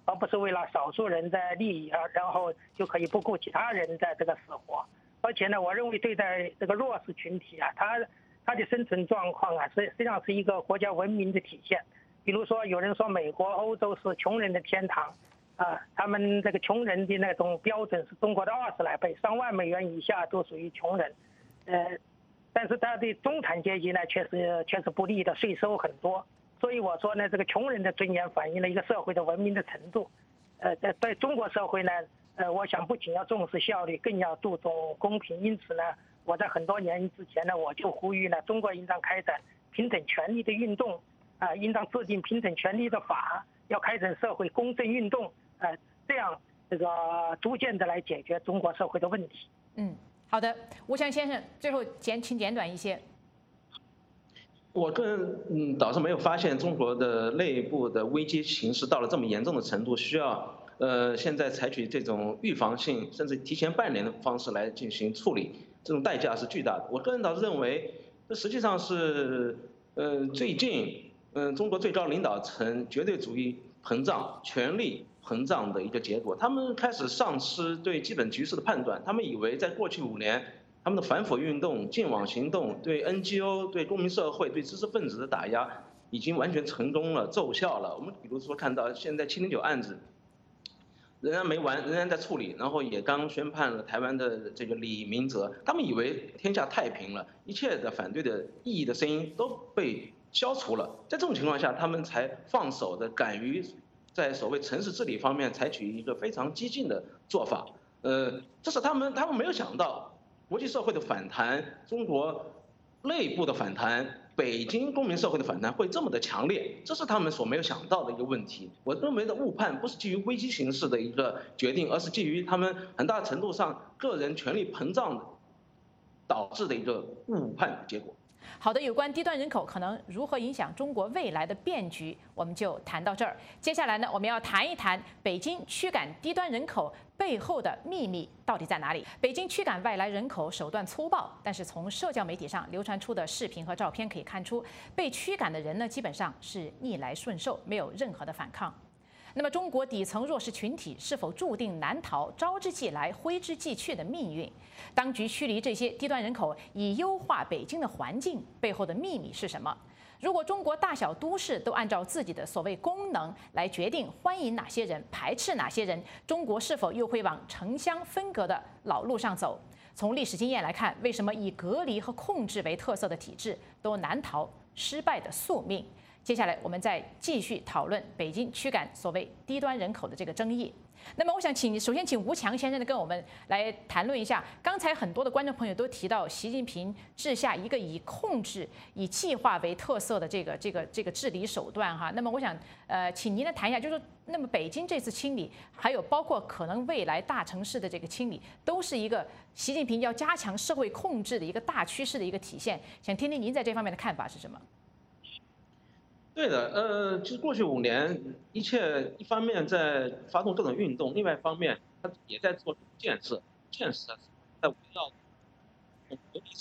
而不是为了少数人的利益啊，然后就可以不顾其他人的这个死活。而且呢，我认为对待这个弱势群体啊，他他的生存状况啊，实实际上是一个国家文明的体现。比如说，有人说美国、欧洲是穷人的天堂，啊，他们这个穷人的那种标准是中国的二十来倍，上万美元以下都属于穷人，呃，但是他的中产阶级呢，确实确实不利的，税收很多。所以我说呢，这个穷人的尊严反映了一个社会的文明的程度。呃，在在中国社会呢，呃，我想不仅要重视效率，更要注重公平。因此呢，我在很多年之前呢，我就呼吁呢，中国应当开展平等权利的运动，啊、呃，应当制定平等权利的法，要开展社会公正运动，呃，这样这个逐渐的来解决中国社会的问题。 嗯，好的，吴强先生，最后简请简短一些。 我个人嗯倒是没有发现中国的内部的危机形势到了这么严重的程度，需要呃现在采取这种预防性甚至提前半年的方式来进行处理，这种代价是巨大的。我个人倒是认为，这实际上是呃最近嗯、呃、中国最高领导层绝对主义膨胀、权力膨胀的一个结果。他们开始丧失对基本局势的判断，他们以为在过去五年。他们的反腐运动、净网行动对 N G O、对公民社会、对知识分子的打压已经完全成功了、奏效了。我们比如说看到现在七零九案子仍然没完，仍然在处理，然后也刚宣判了台湾的这个李明哲。他们以为天下太平了，一切的反对的异议的声音都被消除了。在这种情况下，他们才放手的敢于在所谓城市治理方面采取一个非常激进的做法。呃，这是他们他们没有想到。国际社会的反弹，中国内部的反弹，北京公民社会的反弹会这么的强烈，这是他们所没有想到的一个问题。我认为的误判不是基于危机形势的一个决定，而是基于他们很大程度上个人权力膨胀导致的一个误判结果。 好的，有关低端人口可能如何影响中国未来的变局，我们就谈到这儿。接下来呢，我们要谈一谈北京驱赶低端人口背后的秘密到底在哪里？北京驱赶外来人口手段粗暴，但是从社交媒体上流传出的视频和照片可以看出，被驱赶的人呢，基本上是逆来顺受，没有任何的反抗。那么，中国底层弱势群体是否注定难逃招之即来、挥之即去的命运？当局驱离这些低端人口，以优化北京的环境，背后的秘密是什么？如果中国大小都市都按照自己的所谓功能来决定欢迎哪些人、排斥哪些人，中国是否又会往城乡分隔的老路上走？从历史经验来看，为什么以隔离和控制为特色的体制都难逃失败的宿命？接下来我们再继续讨论北京驱赶所谓低端人口的这个争议。那么，我想请首先请吴强先生呢跟我们来谈论一下。刚才很多的观众朋友都提到，习近平治下一个以控制、以计划为特色的这个这个这个治理手段哈。那么，我想呃，请您来谈一下，就是说，那么北京这次清理，还有包括可能未来大城市的这个清理，都是一个习近平要加强社会控制的一个大趋势的一个体现。想听听您在这方面的看法是什么？ 对的，呃，其实过去五年，一切一方面在发动各种运动，另外一方面，它也在做建设，建设在围绕国力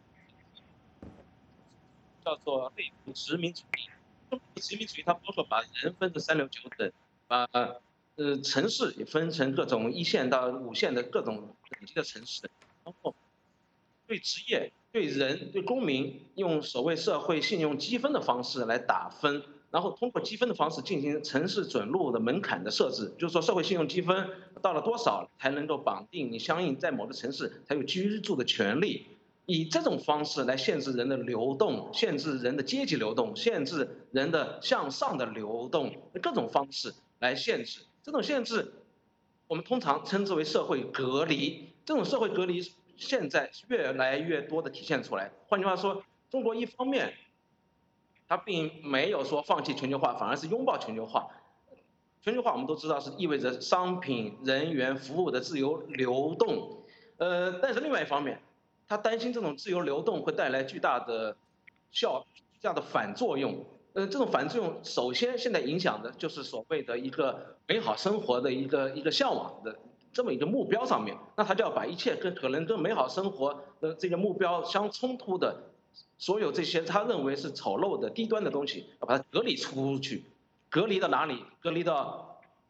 叫做内部殖民主义。中国殖民主义它包括把人分成三六九等，把呃城市也分成各种一线到五线的各种等级的城市，包括对职业。对人、对公民用所谓社会信用积分的方式来打分，然后通过积分的方式进行城市准入的门槛的设置，就是说社会信用积分到了多少才能够绑定你相应在某个城市才有居住的权利，以这种方式来限制人的流动，限制人的阶级流动，限制人的向上的流动，各种方式来限制。这种限制我们通常称之为社会隔离。这种社会隔离现在越来越多的体现出来。换句话说，中国一方面，它并没有说放弃全球化，反而是拥抱全球化。全球化我们都知道是意味着商品、人员、服务的自由流动。呃，但是另外一方面，他担心这种自由流动会带来巨大的效、巨大的反作用。呃，这种反作用首先现在影响的就是所谓的一个美好生活的一个一个向往的。这么一个目标上面，那他就要把一切跟可能跟美好生活的这个目标相冲突的所有这些他认为是丑陋的低端的东西，要把它隔离出去。隔离到哪里？隔离到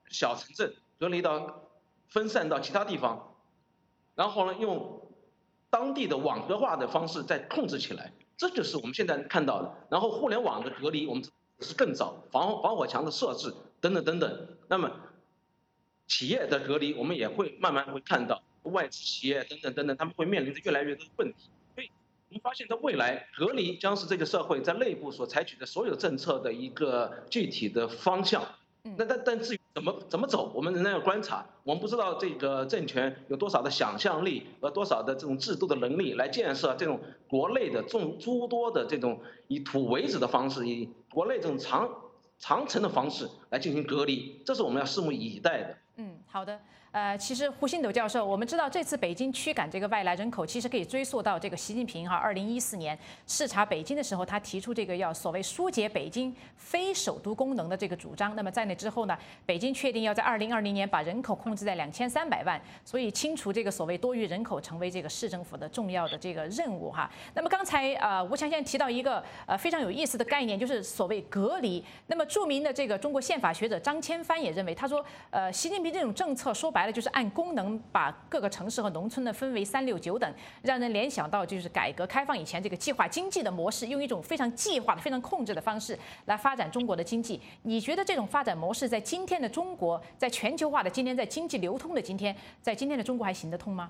小城镇隔离到分散到其他地方，然后呢用当地的网格化的方式再控制起来，这就是我们现在看到的。然后互联网的隔离我们是更早，防防火墙的设置等等等等。那么企业的隔离我们也会慢慢会看到，外资企业等等等等，他们会面临着越来越多的问题。所以我们发现，在未来隔离将是这个社会在内部所采取的所有政策的一个具体的方向。那但但至于怎么怎么走，我们仍然要观察。我们不知道这个政权有多少的想象力和多少的这种制度的能力来建设这种国内的众诸多的这种以土为址的方式，以国内这种长长程的方式来进行隔离，这是我们要拭目以待的。 嗯，好的。呃，其实胡星斗教授，我们知道这次北京驱赶这个外来人口，其实可以追溯到这个习近平哈，二零一四年视察北京的时候，他提出这个要所谓疏解北京非首都功能的这个主张。那么在那之后呢，北京确定要在二零二零年把人口控制在两千三百万，所以清除这个所谓多余人口成为这个市政府的重要的这个任务哈。那么刚才呃吴强先生提到一个呃非常有意思的概念，就是所谓隔离。那么著名的这个中国宪法学者张千帆也认为，他说呃习近平这种政策说白了就是按功能把各个城市和农村呢分为三六九等，让人联想到就是改革开放以前这个计划经济的模式，用一种非常计划的、非常控制的方式来发展中国的经济。你觉得这种发展模式在今天的中国，在全球化的今天，在经济流通的今天，在今天的中国还行得通吗？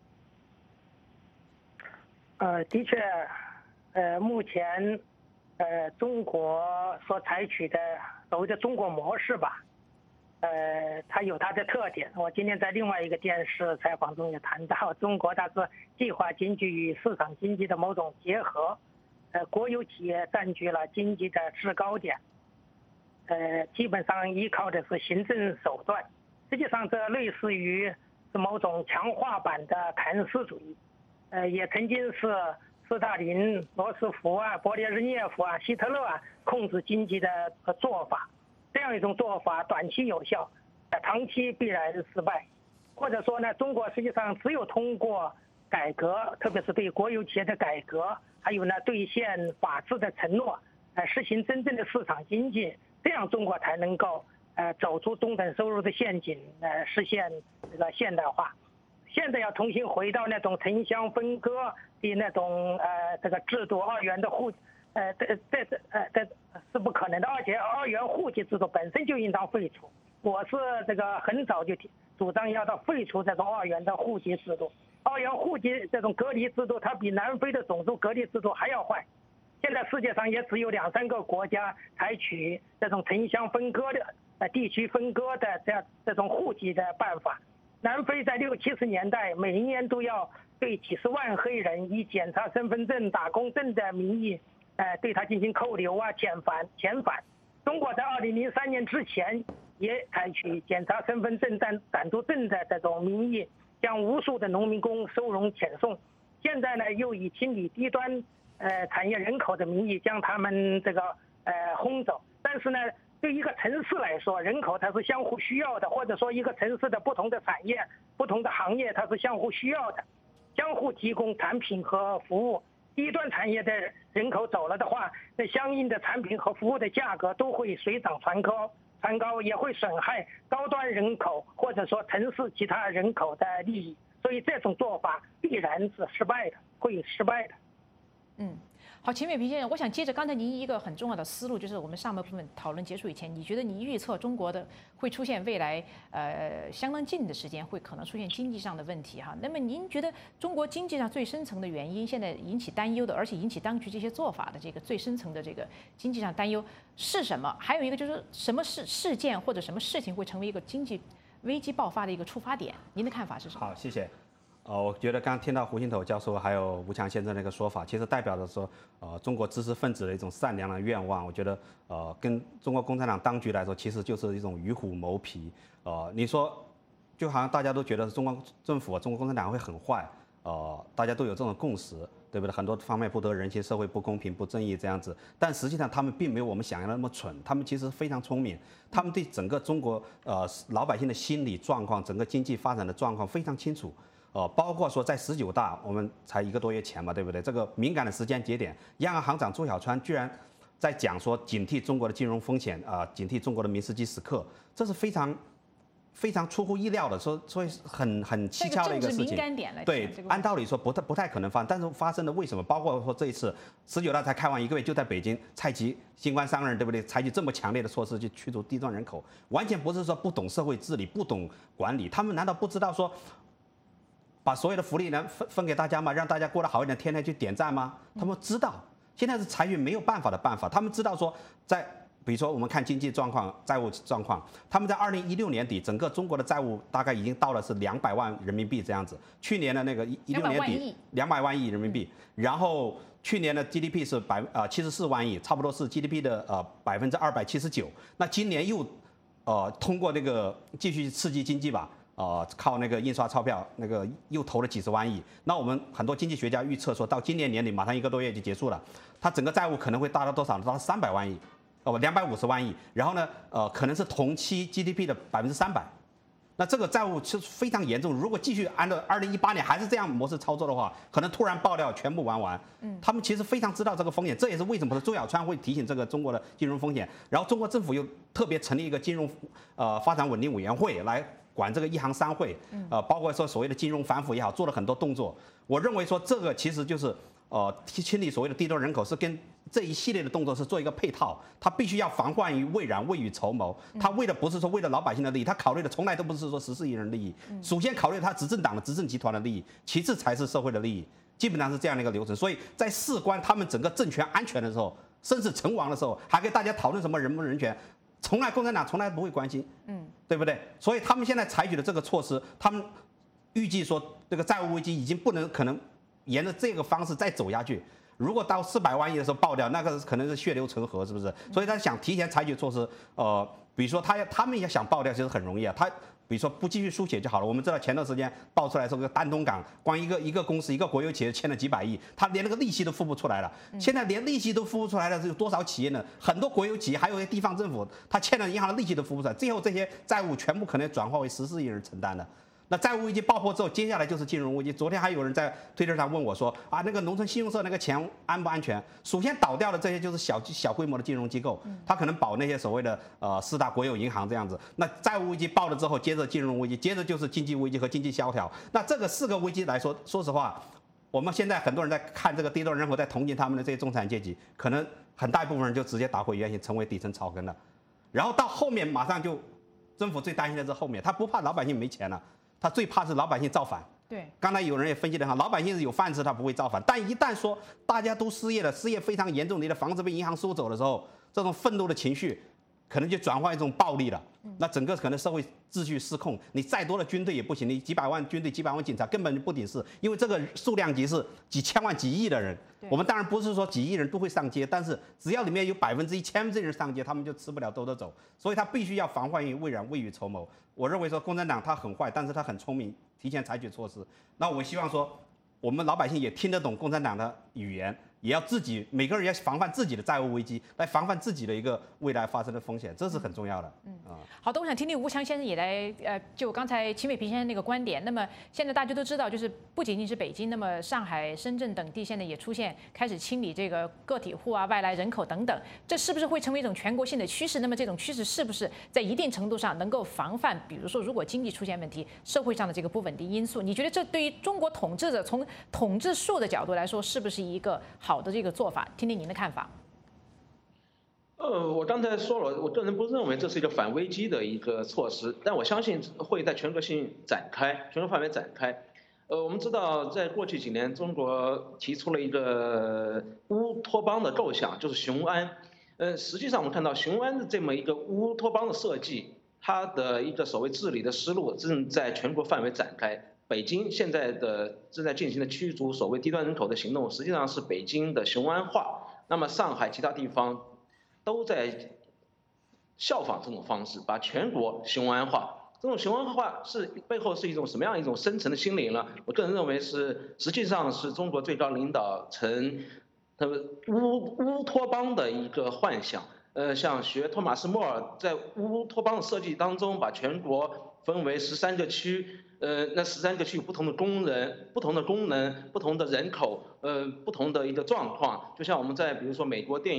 呃，的确，呃，目前，呃，中国所采取的所谓的中国模式吧。呃，它有它的特点。我今天在另外一个电视采访中也谈到，中国它是计划经济与市场经济的某种结合，呃，国有企业占据了经济的制高点，呃，基本上依靠的是行政手段。实际上，这类似于是某种强化版的凯恩斯主义，呃，也曾经是斯大林、罗斯福啊、勃列日涅夫啊、希特勒啊控制经济的做法。这样一种做法短期有效，长期必然失败。或者说呢，中国实际上只有通过改革，特别是对国有企业的改革，还有呢兑现法治的承诺，呃，实行真正的市场经济，这样中国才能够呃走出中等收入的陷阱，呃，实现这个现代化。现在要重新回到那种城乡分割的那种呃这个制度，二元的户。呃，这这这呃这是不可能的，而且二元户籍制度本身就应当废除。我是这个很早就主张要到废除这种二元的户籍制度。二元户籍这种隔离制度，它比南非的种族隔离制度还要坏。现在世界上也只有两三个国家采取这种城乡分割的、呃地区分割的这样这种户籍的办法。南非在六七十年代每一年都要对几十万黑人以检查身份证、打工证的名义。呃，对他进行扣留啊、遣返、遣返。中国在二零零三年之前也采取检查身份证、暂暂住证的这种名义，将无数的农民工收容遣送。现在呢，又以清理低端呃产业人口的名义将他们这个呃轰走。但是呢，对一个城市来说，人口它是相互需要的，或者说一个城市的不同的产业、不同的行业，它是相互需要的，相互提供产品和服务。低端产业的人口走了的话，那相应的产品和服务的价格都会水涨船高，船高也会损害高端人口或者说城市其他人口的利益，所以这种做法必然是失败的，会失败的。 嗯，好，钱伟平先生，我想接着刚才您一个很重要的思路，就是我们上半部分讨论结束以前，你觉得你预测中国的会出现未来呃相当近的时间会可能出现经济上的问题哈？那么您觉得中国经济上最深层的原因，现在引起担忧的，而且引起当局这些做法的这个最深层的这个经济上担忧是什么？还有一个就是什么事事件或者什么事情会成为一个经济危机爆发的一个触发点？您的看法是什么？ 好，谢谢。呃，我觉得刚刚听到胡星斗教授还有吴强先生那个说法，其实代表着说，呃，中国知识分子的一种善良的愿望。我觉得，呃，跟中国共产党当局来说，其实就是一种与虎谋皮。呃，你说，就好像大家都觉得中国政府、中国共产党会很坏，呃，大家都有这种共识，对不对？很多方面不得人心，社会不公平、不正义这样子。但实际上，他们并没有我们想象的那么蠢，他们其实非常聪明，他们对整个中国呃老百姓的心理状况、整个经济发展的状况非常清楚。呃，包括说在十九大，我们才一个多月前嘛，对不对？这个敏感的时间节点，央行行长周小川居然在讲说警惕中国的金融风险啊、呃，警惕中国的明斯基时刻，这是非常非常出乎意料的，说所以很很蹊跷的一个事情。 敏感点来对，按道理说不太不太可能发生，但是发生了，为什么？包括说这一次十九大才开完一个月，就在北京蔡奇新官上任，对不对？采取这么强烈的措施去驱逐低端人口，完全不是说不懂社会治理、不懂管理，他们难道不知道说把所有的福利呢分分给大家吗？让大家过得好一点，天天去点赞吗？他们知道，现在是采取没有办法的办法，他们知道说在。比如说，我们看经济状况、债务状况，他们在二零一六年底，整个中国的债务大概已经到了是两百万人民币这样子。去年的那个一六年底，两百万亿人民币，然后去年的 G D P 是百呃七十四万亿，差不多是 G D P 的呃百分之二百七十九。那今年又呃通过那个继续刺激经济吧，呃靠那个印刷钞票，那个又投了几十万亿。那我们很多经济学家预测说，到今年年底马上一个多月就结束了，它整个债务可能会达到多少？达到三百万亿。哦，两百五十万亿，然后呢，呃，可能是同期 G D P 的百分之三百，那这个债务是非常严重。如果继续按照二零一八年还是这样模式操作的话，可能突然爆掉，全部玩完。嗯，他们其实非常知道这个风险，这也是为什么周小川会提醒这个中国的金融风险。然后中国政府又特别成立一个金融呃发展稳定委员会来管这个一行三会，呃，包括说所谓的金融反腐也好，做了很多动作。我认为说这个其实就是呃清理所谓的低端人口是跟这一系列的动作是做一个配套，他必须要防患于未然，未雨绸缪。他为的不是说为了老百姓的利益，他考虑的从来都不是说十四亿人利益，首先考虑他执政党的执政集团的利益，其次才是社会的利益，基本上是这样的一个流程。所以在事关他们整个政权安全的时候，甚至成亡的时候，还跟大家讨论什么人不人权，从来共产党从来不会关心，嗯，对不对？所以他们现在采取的这个措施，他们预计说这个债务危机已经不能可能沿着这个方式再走下去。如果到四百万亿的时候爆掉，那个可能是血流成河，是不是？所以他想提前采取措施，呃，比如说他他们也想爆掉，其实很容易啊。他比如说不继续输血就好了。我们知道前段时间爆出来说，个丹东港光一个一个公司一个国有企业欠了几百亿，他连那个利息都付不出来了。现在连利息都付不出来了，是有多少企业呢？很多国有企业，还有一些地方政府，他欠了银行的利息都付不出来，最后这些债务全部可能转化为十四亿人承担的。那债务危机爆破之后，接下来就是金融危机。昨天还有人在推特上问我说：“啊，那个农村信用社那个钱安不安全？”首先倒掉的这些就是小小规模的金融机构，他可能保那些所谓的呃四大国有银行这样子。那债务危机爆了之后，接着金融危机，接着就是经济危机和经济萧条。那这个四个危机来说，说实话，我们现在很多人在看这个低端人口，在同情他们的这些中产阶级，可能很大一部分人就直接打回原形，成为底层草根了。然后到后面马上就，政府最担心的是后面，他不怕老百姓没钱了。他最怕是老百姓造反。 对， 刚才有人也分析得很好，老百姓是有饭吃，他不会造反。但一旦说大家都失业了，失业非常严重，你的房子被银行收走的时候，这种愤怒的情绪可能就转换一种暴力了。那整个可能社会秩序失控，你再多的军队也不行，你几百万军队、几百万警察根本就不顶事，因为这个数量级是几千万、几亿的人。我们当然不是说几亿人都会上街，但是只要里面有百分之一、千分之一人上街，他们就吃不了兜着走。所以他必须要防患于未然，未雨绸缪。我认为说共产党他很坏，但是他很聪明，提前采取措施。那我希望说，我们老百姓也听得懂共产党的语言，也要自己每个人要防范自己的债务危机，来防范自己的一个未来发生的风险，这是很重要的。嗯啊， 好的，我想听听吴强先生也来呃，就刚才秦伟平先生那个观点。那么现在大家都知道，就是不仅仅是北京，那么上海、深圳等地现在也出现开始清理这个个体户啊、外来人口等等，这是不是会成为一种全国性的趋势？那么这种趋势是不是在一定程度上能够防范，比如说如果经济出现问题，社会上的这个不稳定因素？你觉得这对于中国统治者从统治术的角度来说，是不是一个好的这个做法？听听您的看法。 呃，我刚才说了，我个人不认为这是一个反危机的一个措施，但我相信会在全国性展开、全国范围展开。呃，我们知道，在过去几年，中国提出了一个乌托邦的构想，就是雄安。呃，实际上我们看到雄安的这么一个乌托邦的设计，它的一个所谓治理的思路正在全国范围展开。北京现在的正在进行的驱逐所谓低端人口的行动，实际上是北京的雄安化。那么上海其他地方都在效仿这种方式，把全国雄安化。这种雄安化是背后是一种什么样一种深层的心理呢？我个人认为是，实际上是中国最高领导层他们乌乌托邦的一个幻想。呃，像学托马斯莫尔在乌托邦的设计当中，把全国分为十三个区，呃，那十三个区有不同的工人、不同的功能、不同的人口，呃，不同的一个状况。就像我们在比如说美国电影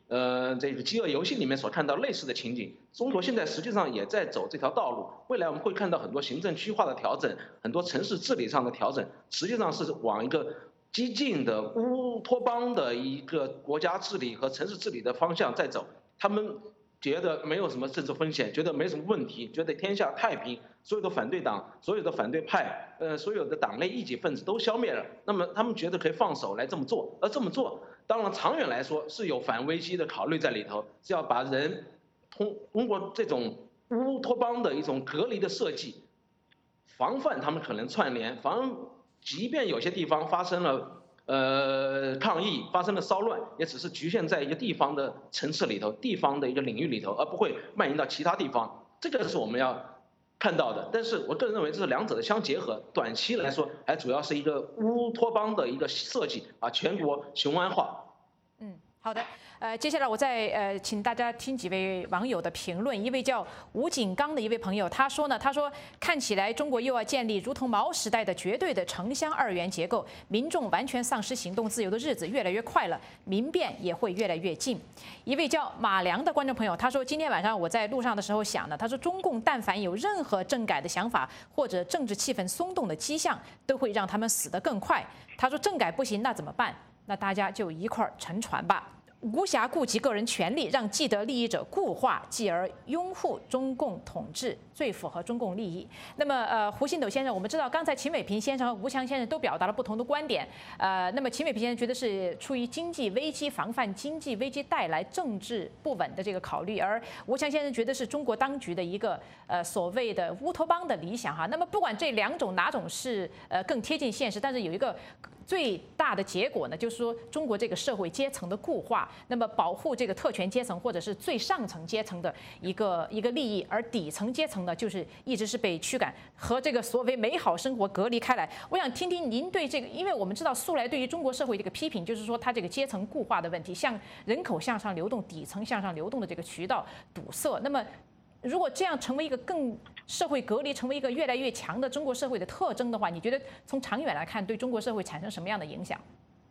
呃，这个饥饿游戏里面所看到类似的情景。中国现在实际上也在走这条道路，未来我们会看到很多行政区划的调整，很多城市治理上的调整，实际上是往一个激进的乌托邦的一个国家治理和城市治理的方向在走。他们觉得没有什么政治风险，觉得没什么问题，觉得天下太平，所有的反对党、所有的反对派、呃，所有的党内异己分子都消灭了，那么他们觉得可以放手来这么做，而这么做，当然长远来说是有反危机的考虑在里头，是要把人通通过这种乌托邦的一种隔离的设计，防范他们可能串联，防即便有些地方发生了。呃，抗议发生了骚乱，也只是局限在一个地方的层次里头、地方的一个领域里头，而不会蔓延到其他地方。这个是我们要看到的。但是我个人认为，这是两者的相结合。短期来说，还主要是一个乌托邦的一个设计，把全国雄安化。 嗯，好的。呃，接下来我再呃，请大家听几位网友的评论。一位叫吴景刚的一位朋友，他说呢，他说看起来中国又要建立如同毛时代的绝对的城乡二元结构，民众完全丧失行动自由的日子越来越快了，民变也会越来越近。一位叫马良的观众朋友，他说今天晚上我在路上的时候想呢，他说中共但凡有任何政改的想法或者政治气氛松动的迹象，都会让他们死得更快。他说政改不行，那怎么办？那大家就一块儿沉船吧。无暇顾及个人权利，让既得利益者固化，继而拥护中共统治，最符合中共利益。那么，呃，胡星斗先生，我们知道刚才秦伟平先生和吴强先生都表达了不同的观点。呃，那么秦伟平先生觉得是出于经济危机防范经济危机带来政治不稳的这个考虑，而吴强先生觉得是中国当局的一个呃所谓的乌托邦的理想哈。那么不管这两种哪种是呃更贴近现实，但是有一个最大的结果呢，就是说中国这个社会阶层的固化，那么保护这个特权阶层或者是最上层阶层的一个一个利益，而底层阶层呢，就是一直是被驱赶和这个所谓美好生活隔离开来。我想听听您对这个，因为我们知道素来对于中国社会这个批评，就是说它这个阶层固化的问题，向人口向上流动、底层向上流动的这个渠道堵塞。那么如果这样成为一个更社会隔离，成为一个越来越强的中国社会的特征的话，你觉得从长远来看，对中国社会产生什么样的影响？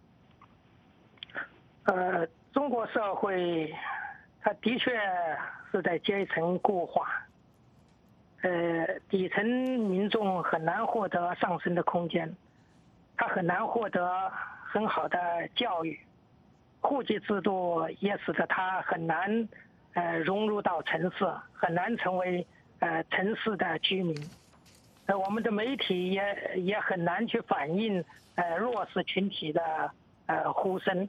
呃，中国社会它的确是在阶层固化，呃，底层民众很难获得上升的空间，他很难获得很好的教育，户籍制度也使得他很难呃融入到城市，很难成为呃城市的居民。呃，我们的媒体也也很难去反映呃弱势群体的呃呼声。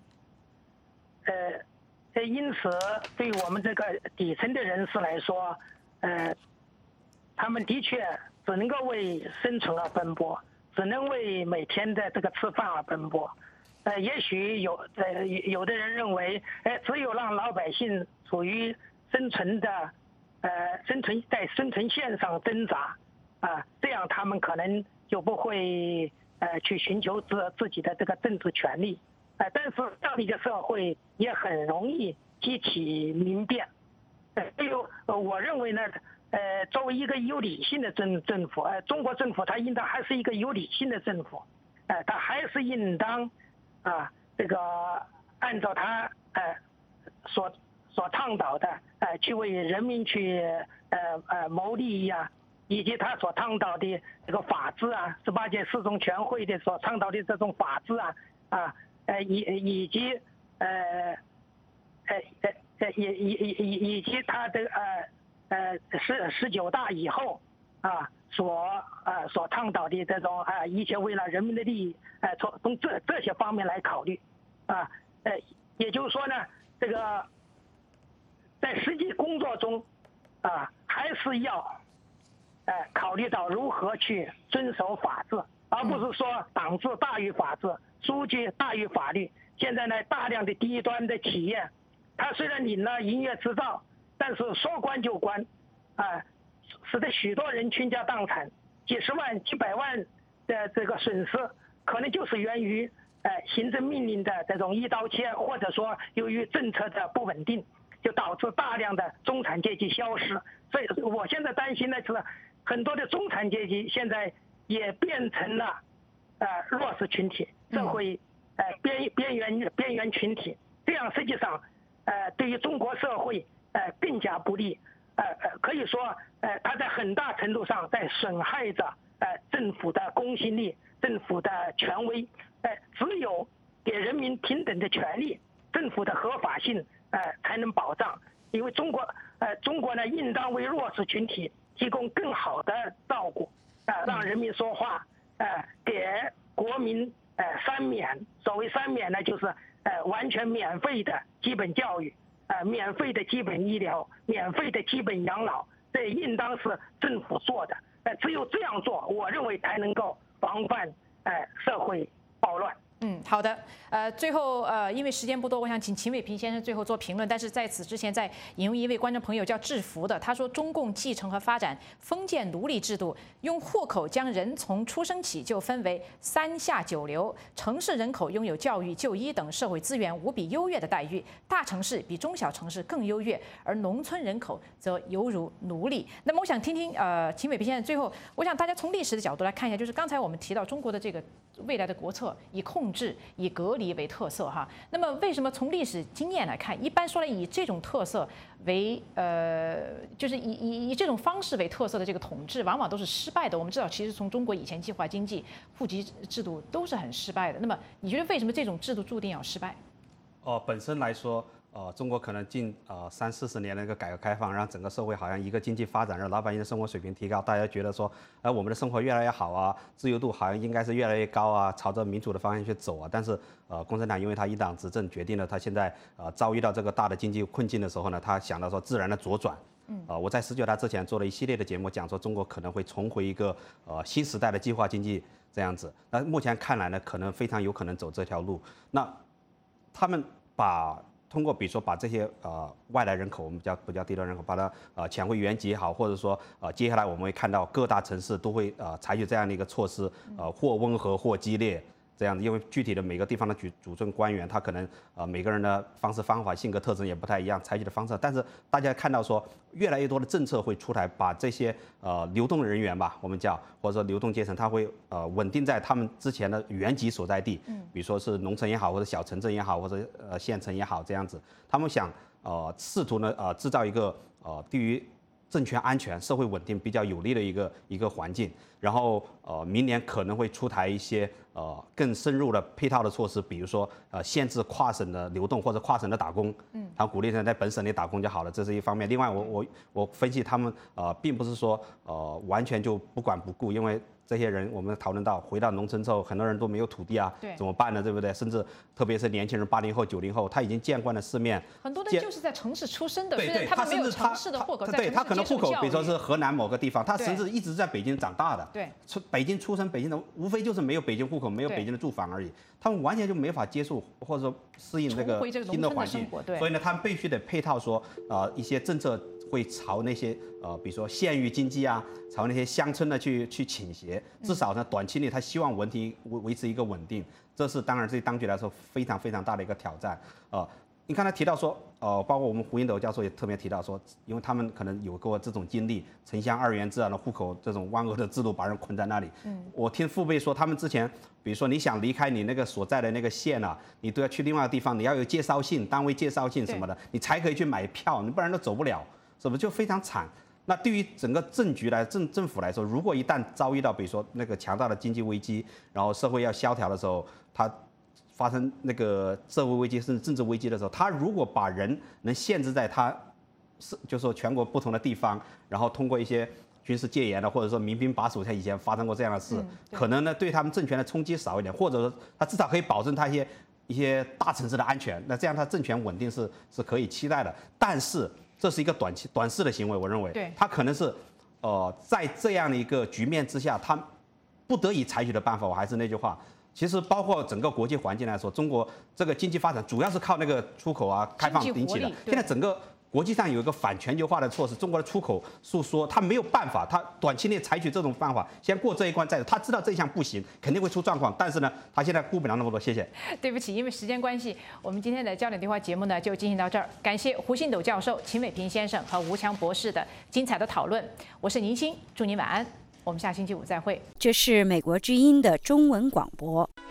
呃，因此，对于我们这个底层的人士来说，呃，他们的确只能够为生存而奔波，只能为每天的这个吃饭而奔波。呃，也许有呃有的人认为，哎，只有让老百姓处于生存的呃生存在生存线上挣扎啊，这样他们可能就不会呃去寻求自自己的这个政治权利。呃，但是这样的一个社会也很容易激起民变。呃，所以我认为呢，呃，作为一个有理性的政政府，呃，中国政府它应当还是一个有理性的政府，呃，它还是应当啊，这个按照它呃所所倡导的，呃，去为人民去呃呃谋利益啊，以及他所倡导的这个法治啊，十八届四中全会的所倡导的这种法治啊，啊。呃，以以及呃，呃呃呃，以以以以以及他的呃呃十十九大以后啊，所呃所倡导的这种啊，一切为了人民的利益，呃，从从这这些方面来考虑，啊，呃，也就是说呢，这个在实际工作中啊，还是要呃考虑到如何去遵守法治，而不是说党治大于法治。书记大于法律。现在呢，大量的低端的企业，它虽然领了营业执照，但是说关就关，啊，使得许多人倾家荡产，几十万、几百万的这个损失，可能就是源于呃行政命令的这种一刀切，或者说由于政策的不稳定，就导致大量的中产阶级消失。所以我现在担心的是，很多的中产阶级现在也变成了呃弱势群体。社会呃边边缘边缘群体，这样实际上呃，对于中国社会呃更加不利。呃呃，可以说，呃，它在很大程度上在损害着呃政府的公信力、政府的权威。呃，只有给人民平等的权利，政府的合法性呃才能保障。因为中国呃中国呢，应当为弱势群体提供更好的照顾，呃，让人民说话，呃，给国民呃三免。所谓三免呢，就是呃完全免费的基本教育。呃，免费的基本医疗，免费的基本养老，这应当是政府做的。呃，只有这样做，我认为才能够防范呃社会暴乱。 嗯，好的。呃，最后呃，因为时间不多，我想请秦伟平先生最后做评论。但是在此之前，再引用一位观众朋友叫制服的，他说：“中共继承和发展封建奴隶制度，用户口将人从出生起就分为三下九流。城市人口拥有教育、就医等社会资源无比优越的待遇，大城市比中小城市更优越，而农村人口则犹如奴隶。”那么，我想听听呃秦伟平先生最后，我想大家从历史的角度来看一下，就是刚才我们提到中国的这个未来的国策以控制、以隔离为特色哈。那么为什么从历史经验来看，一般说来以这种特色为呃，就是以以以这种方式为特色的这个统治，往往都是失败的。我们知道，其实从中国以前计划经济、户籍制度都是很失败的。那么你觉得为什么这种制度注定要失败？ 哦，本身来说。呃，中国可能近呃三四十年的一个改革开放，让整个社会好像一个经济发展，让老百姓的生活水平提高，大家觉得说，呃，我们的生活越来越好啊，自由度好像应该是越来越高啊，朝着民主的方向去走啊。但是呃，共产党因为他一党执政，决定了他现在呃遭遇到这个大的经济困境的时候呢，他想到说自然的左转。嗯，呃，我在十九大之前做了一系列的节目，讲说中国可能会重回一个呃新时代的计划经济这样子。那目前看来呢，可能非常有可能走这条路。那他们把通过比如说把这些呃外来人口，我们叫不叫低端人口，把它呃遣回原籍也好，或者说呃接下来我们会看到各大城市都会呃采取这样的一个措施，呃或温和或激烈这样子，因为具体的每个地方的主主政官员，他可能呃每个人的方式方法、性格特征也不太一样，采取的方式，但是大家看到说越来越多的政策会出台，把这些呃流动人员吧，我们叫或者说流动阶层，他会呃稳定在他们之前的原籍所在地，嗯，比如说是农村也好，或者小城镇也好，或者呃县城也好，这样子，他们想呃试图呢呃制造一个呃对于政权安全、社会稳定比较有利的一个一个环境，然后呃明年可能会出台一些呃更深入的配套的措施，比如说呃限制跨省的流动或者跨省的打工，嗯，他鼓励人在本省里打工就好了，这是一方面。另外我我我分析他们呃并不是说呃完全就不管不顾，因为这些人我们讨论到回到农村之后，很多人都没有土地啊，怎么办呢？对不对？甚至特别是年轻人，八零后、九零后，他已经见惯了世面。 很多人就是在城市出生的， 对对， 他们没有城市的户口， 对他可能户口，比如说是河南某个地方，他甚至一直在北京长大的， 对， 出北京出生，北京的无非就是没有北京户口，没有北京的住房而已，他们完全就没法接受或者说适应这个新的环境，所以呢，他们必须得配套说，呃，一些政策会朝那些呃，比如说县域经济啊，朝那些乡村呢去去倾斜，至少呢短期内他希望问题维维持一个稳定，这是当然对当局来说非常非常大的一个挑战。呃，你刚才提到说，呃，包括我们胡英斗教授也特别提到说，因为他们可能有过这种经历，城乡二元制啊的户口这种万恶的制度把人困在那里。嗯，我听父辈说，他们之前，比如说你想离开你那个所在的那个县啊，你都要去另外一个地方，你要有介绍信、单位介绍信什么的，你才可以去买票，你不然都走不了。是不是就非常惨？那对于整个政局来政政府来说，如果一旦遭遇到比如说那个强大的经济危机，然后社会要萧条的时候，它发生那个社会危机甚至政治危机的时候，他如果把人能限制在他是就说全国不同的地方，然后通过一些军事戒严的，或者说民兵把守，像以前发生过这样的事，嗯、可能呢对他们政权的冲击少一点，或者说他至少可以保证他一些一些大城市的安全，那这样他政权稳定是是可以期待的，但是。这是一个短期、短视的行为，我认为， 对， 他可能是，呃，在这样的一个局面之下，他不得已采取的办法。我还是那句话，其实包括整个国际环境来说，中国这个经济发展主要是靠那个出口啊、开放引起的。现在整个国际上有一个反全球化的措施，中国的出口诉说他没有办法，他短期内采取这种办法，先过这一关再说。他知道这一项不行，肯定会出状况，但是呢，他现在顾不了那么多。谢谢。 对不起，因为时间关系，我们今天的焦点对话节目呢就进行到这儿。感谢胡信斗教授、秦伟平先生和吴强博士的精彩的讨论。我是宁欣，祝您晚安。我们下星期五再会。 这是美国之音的中文广播。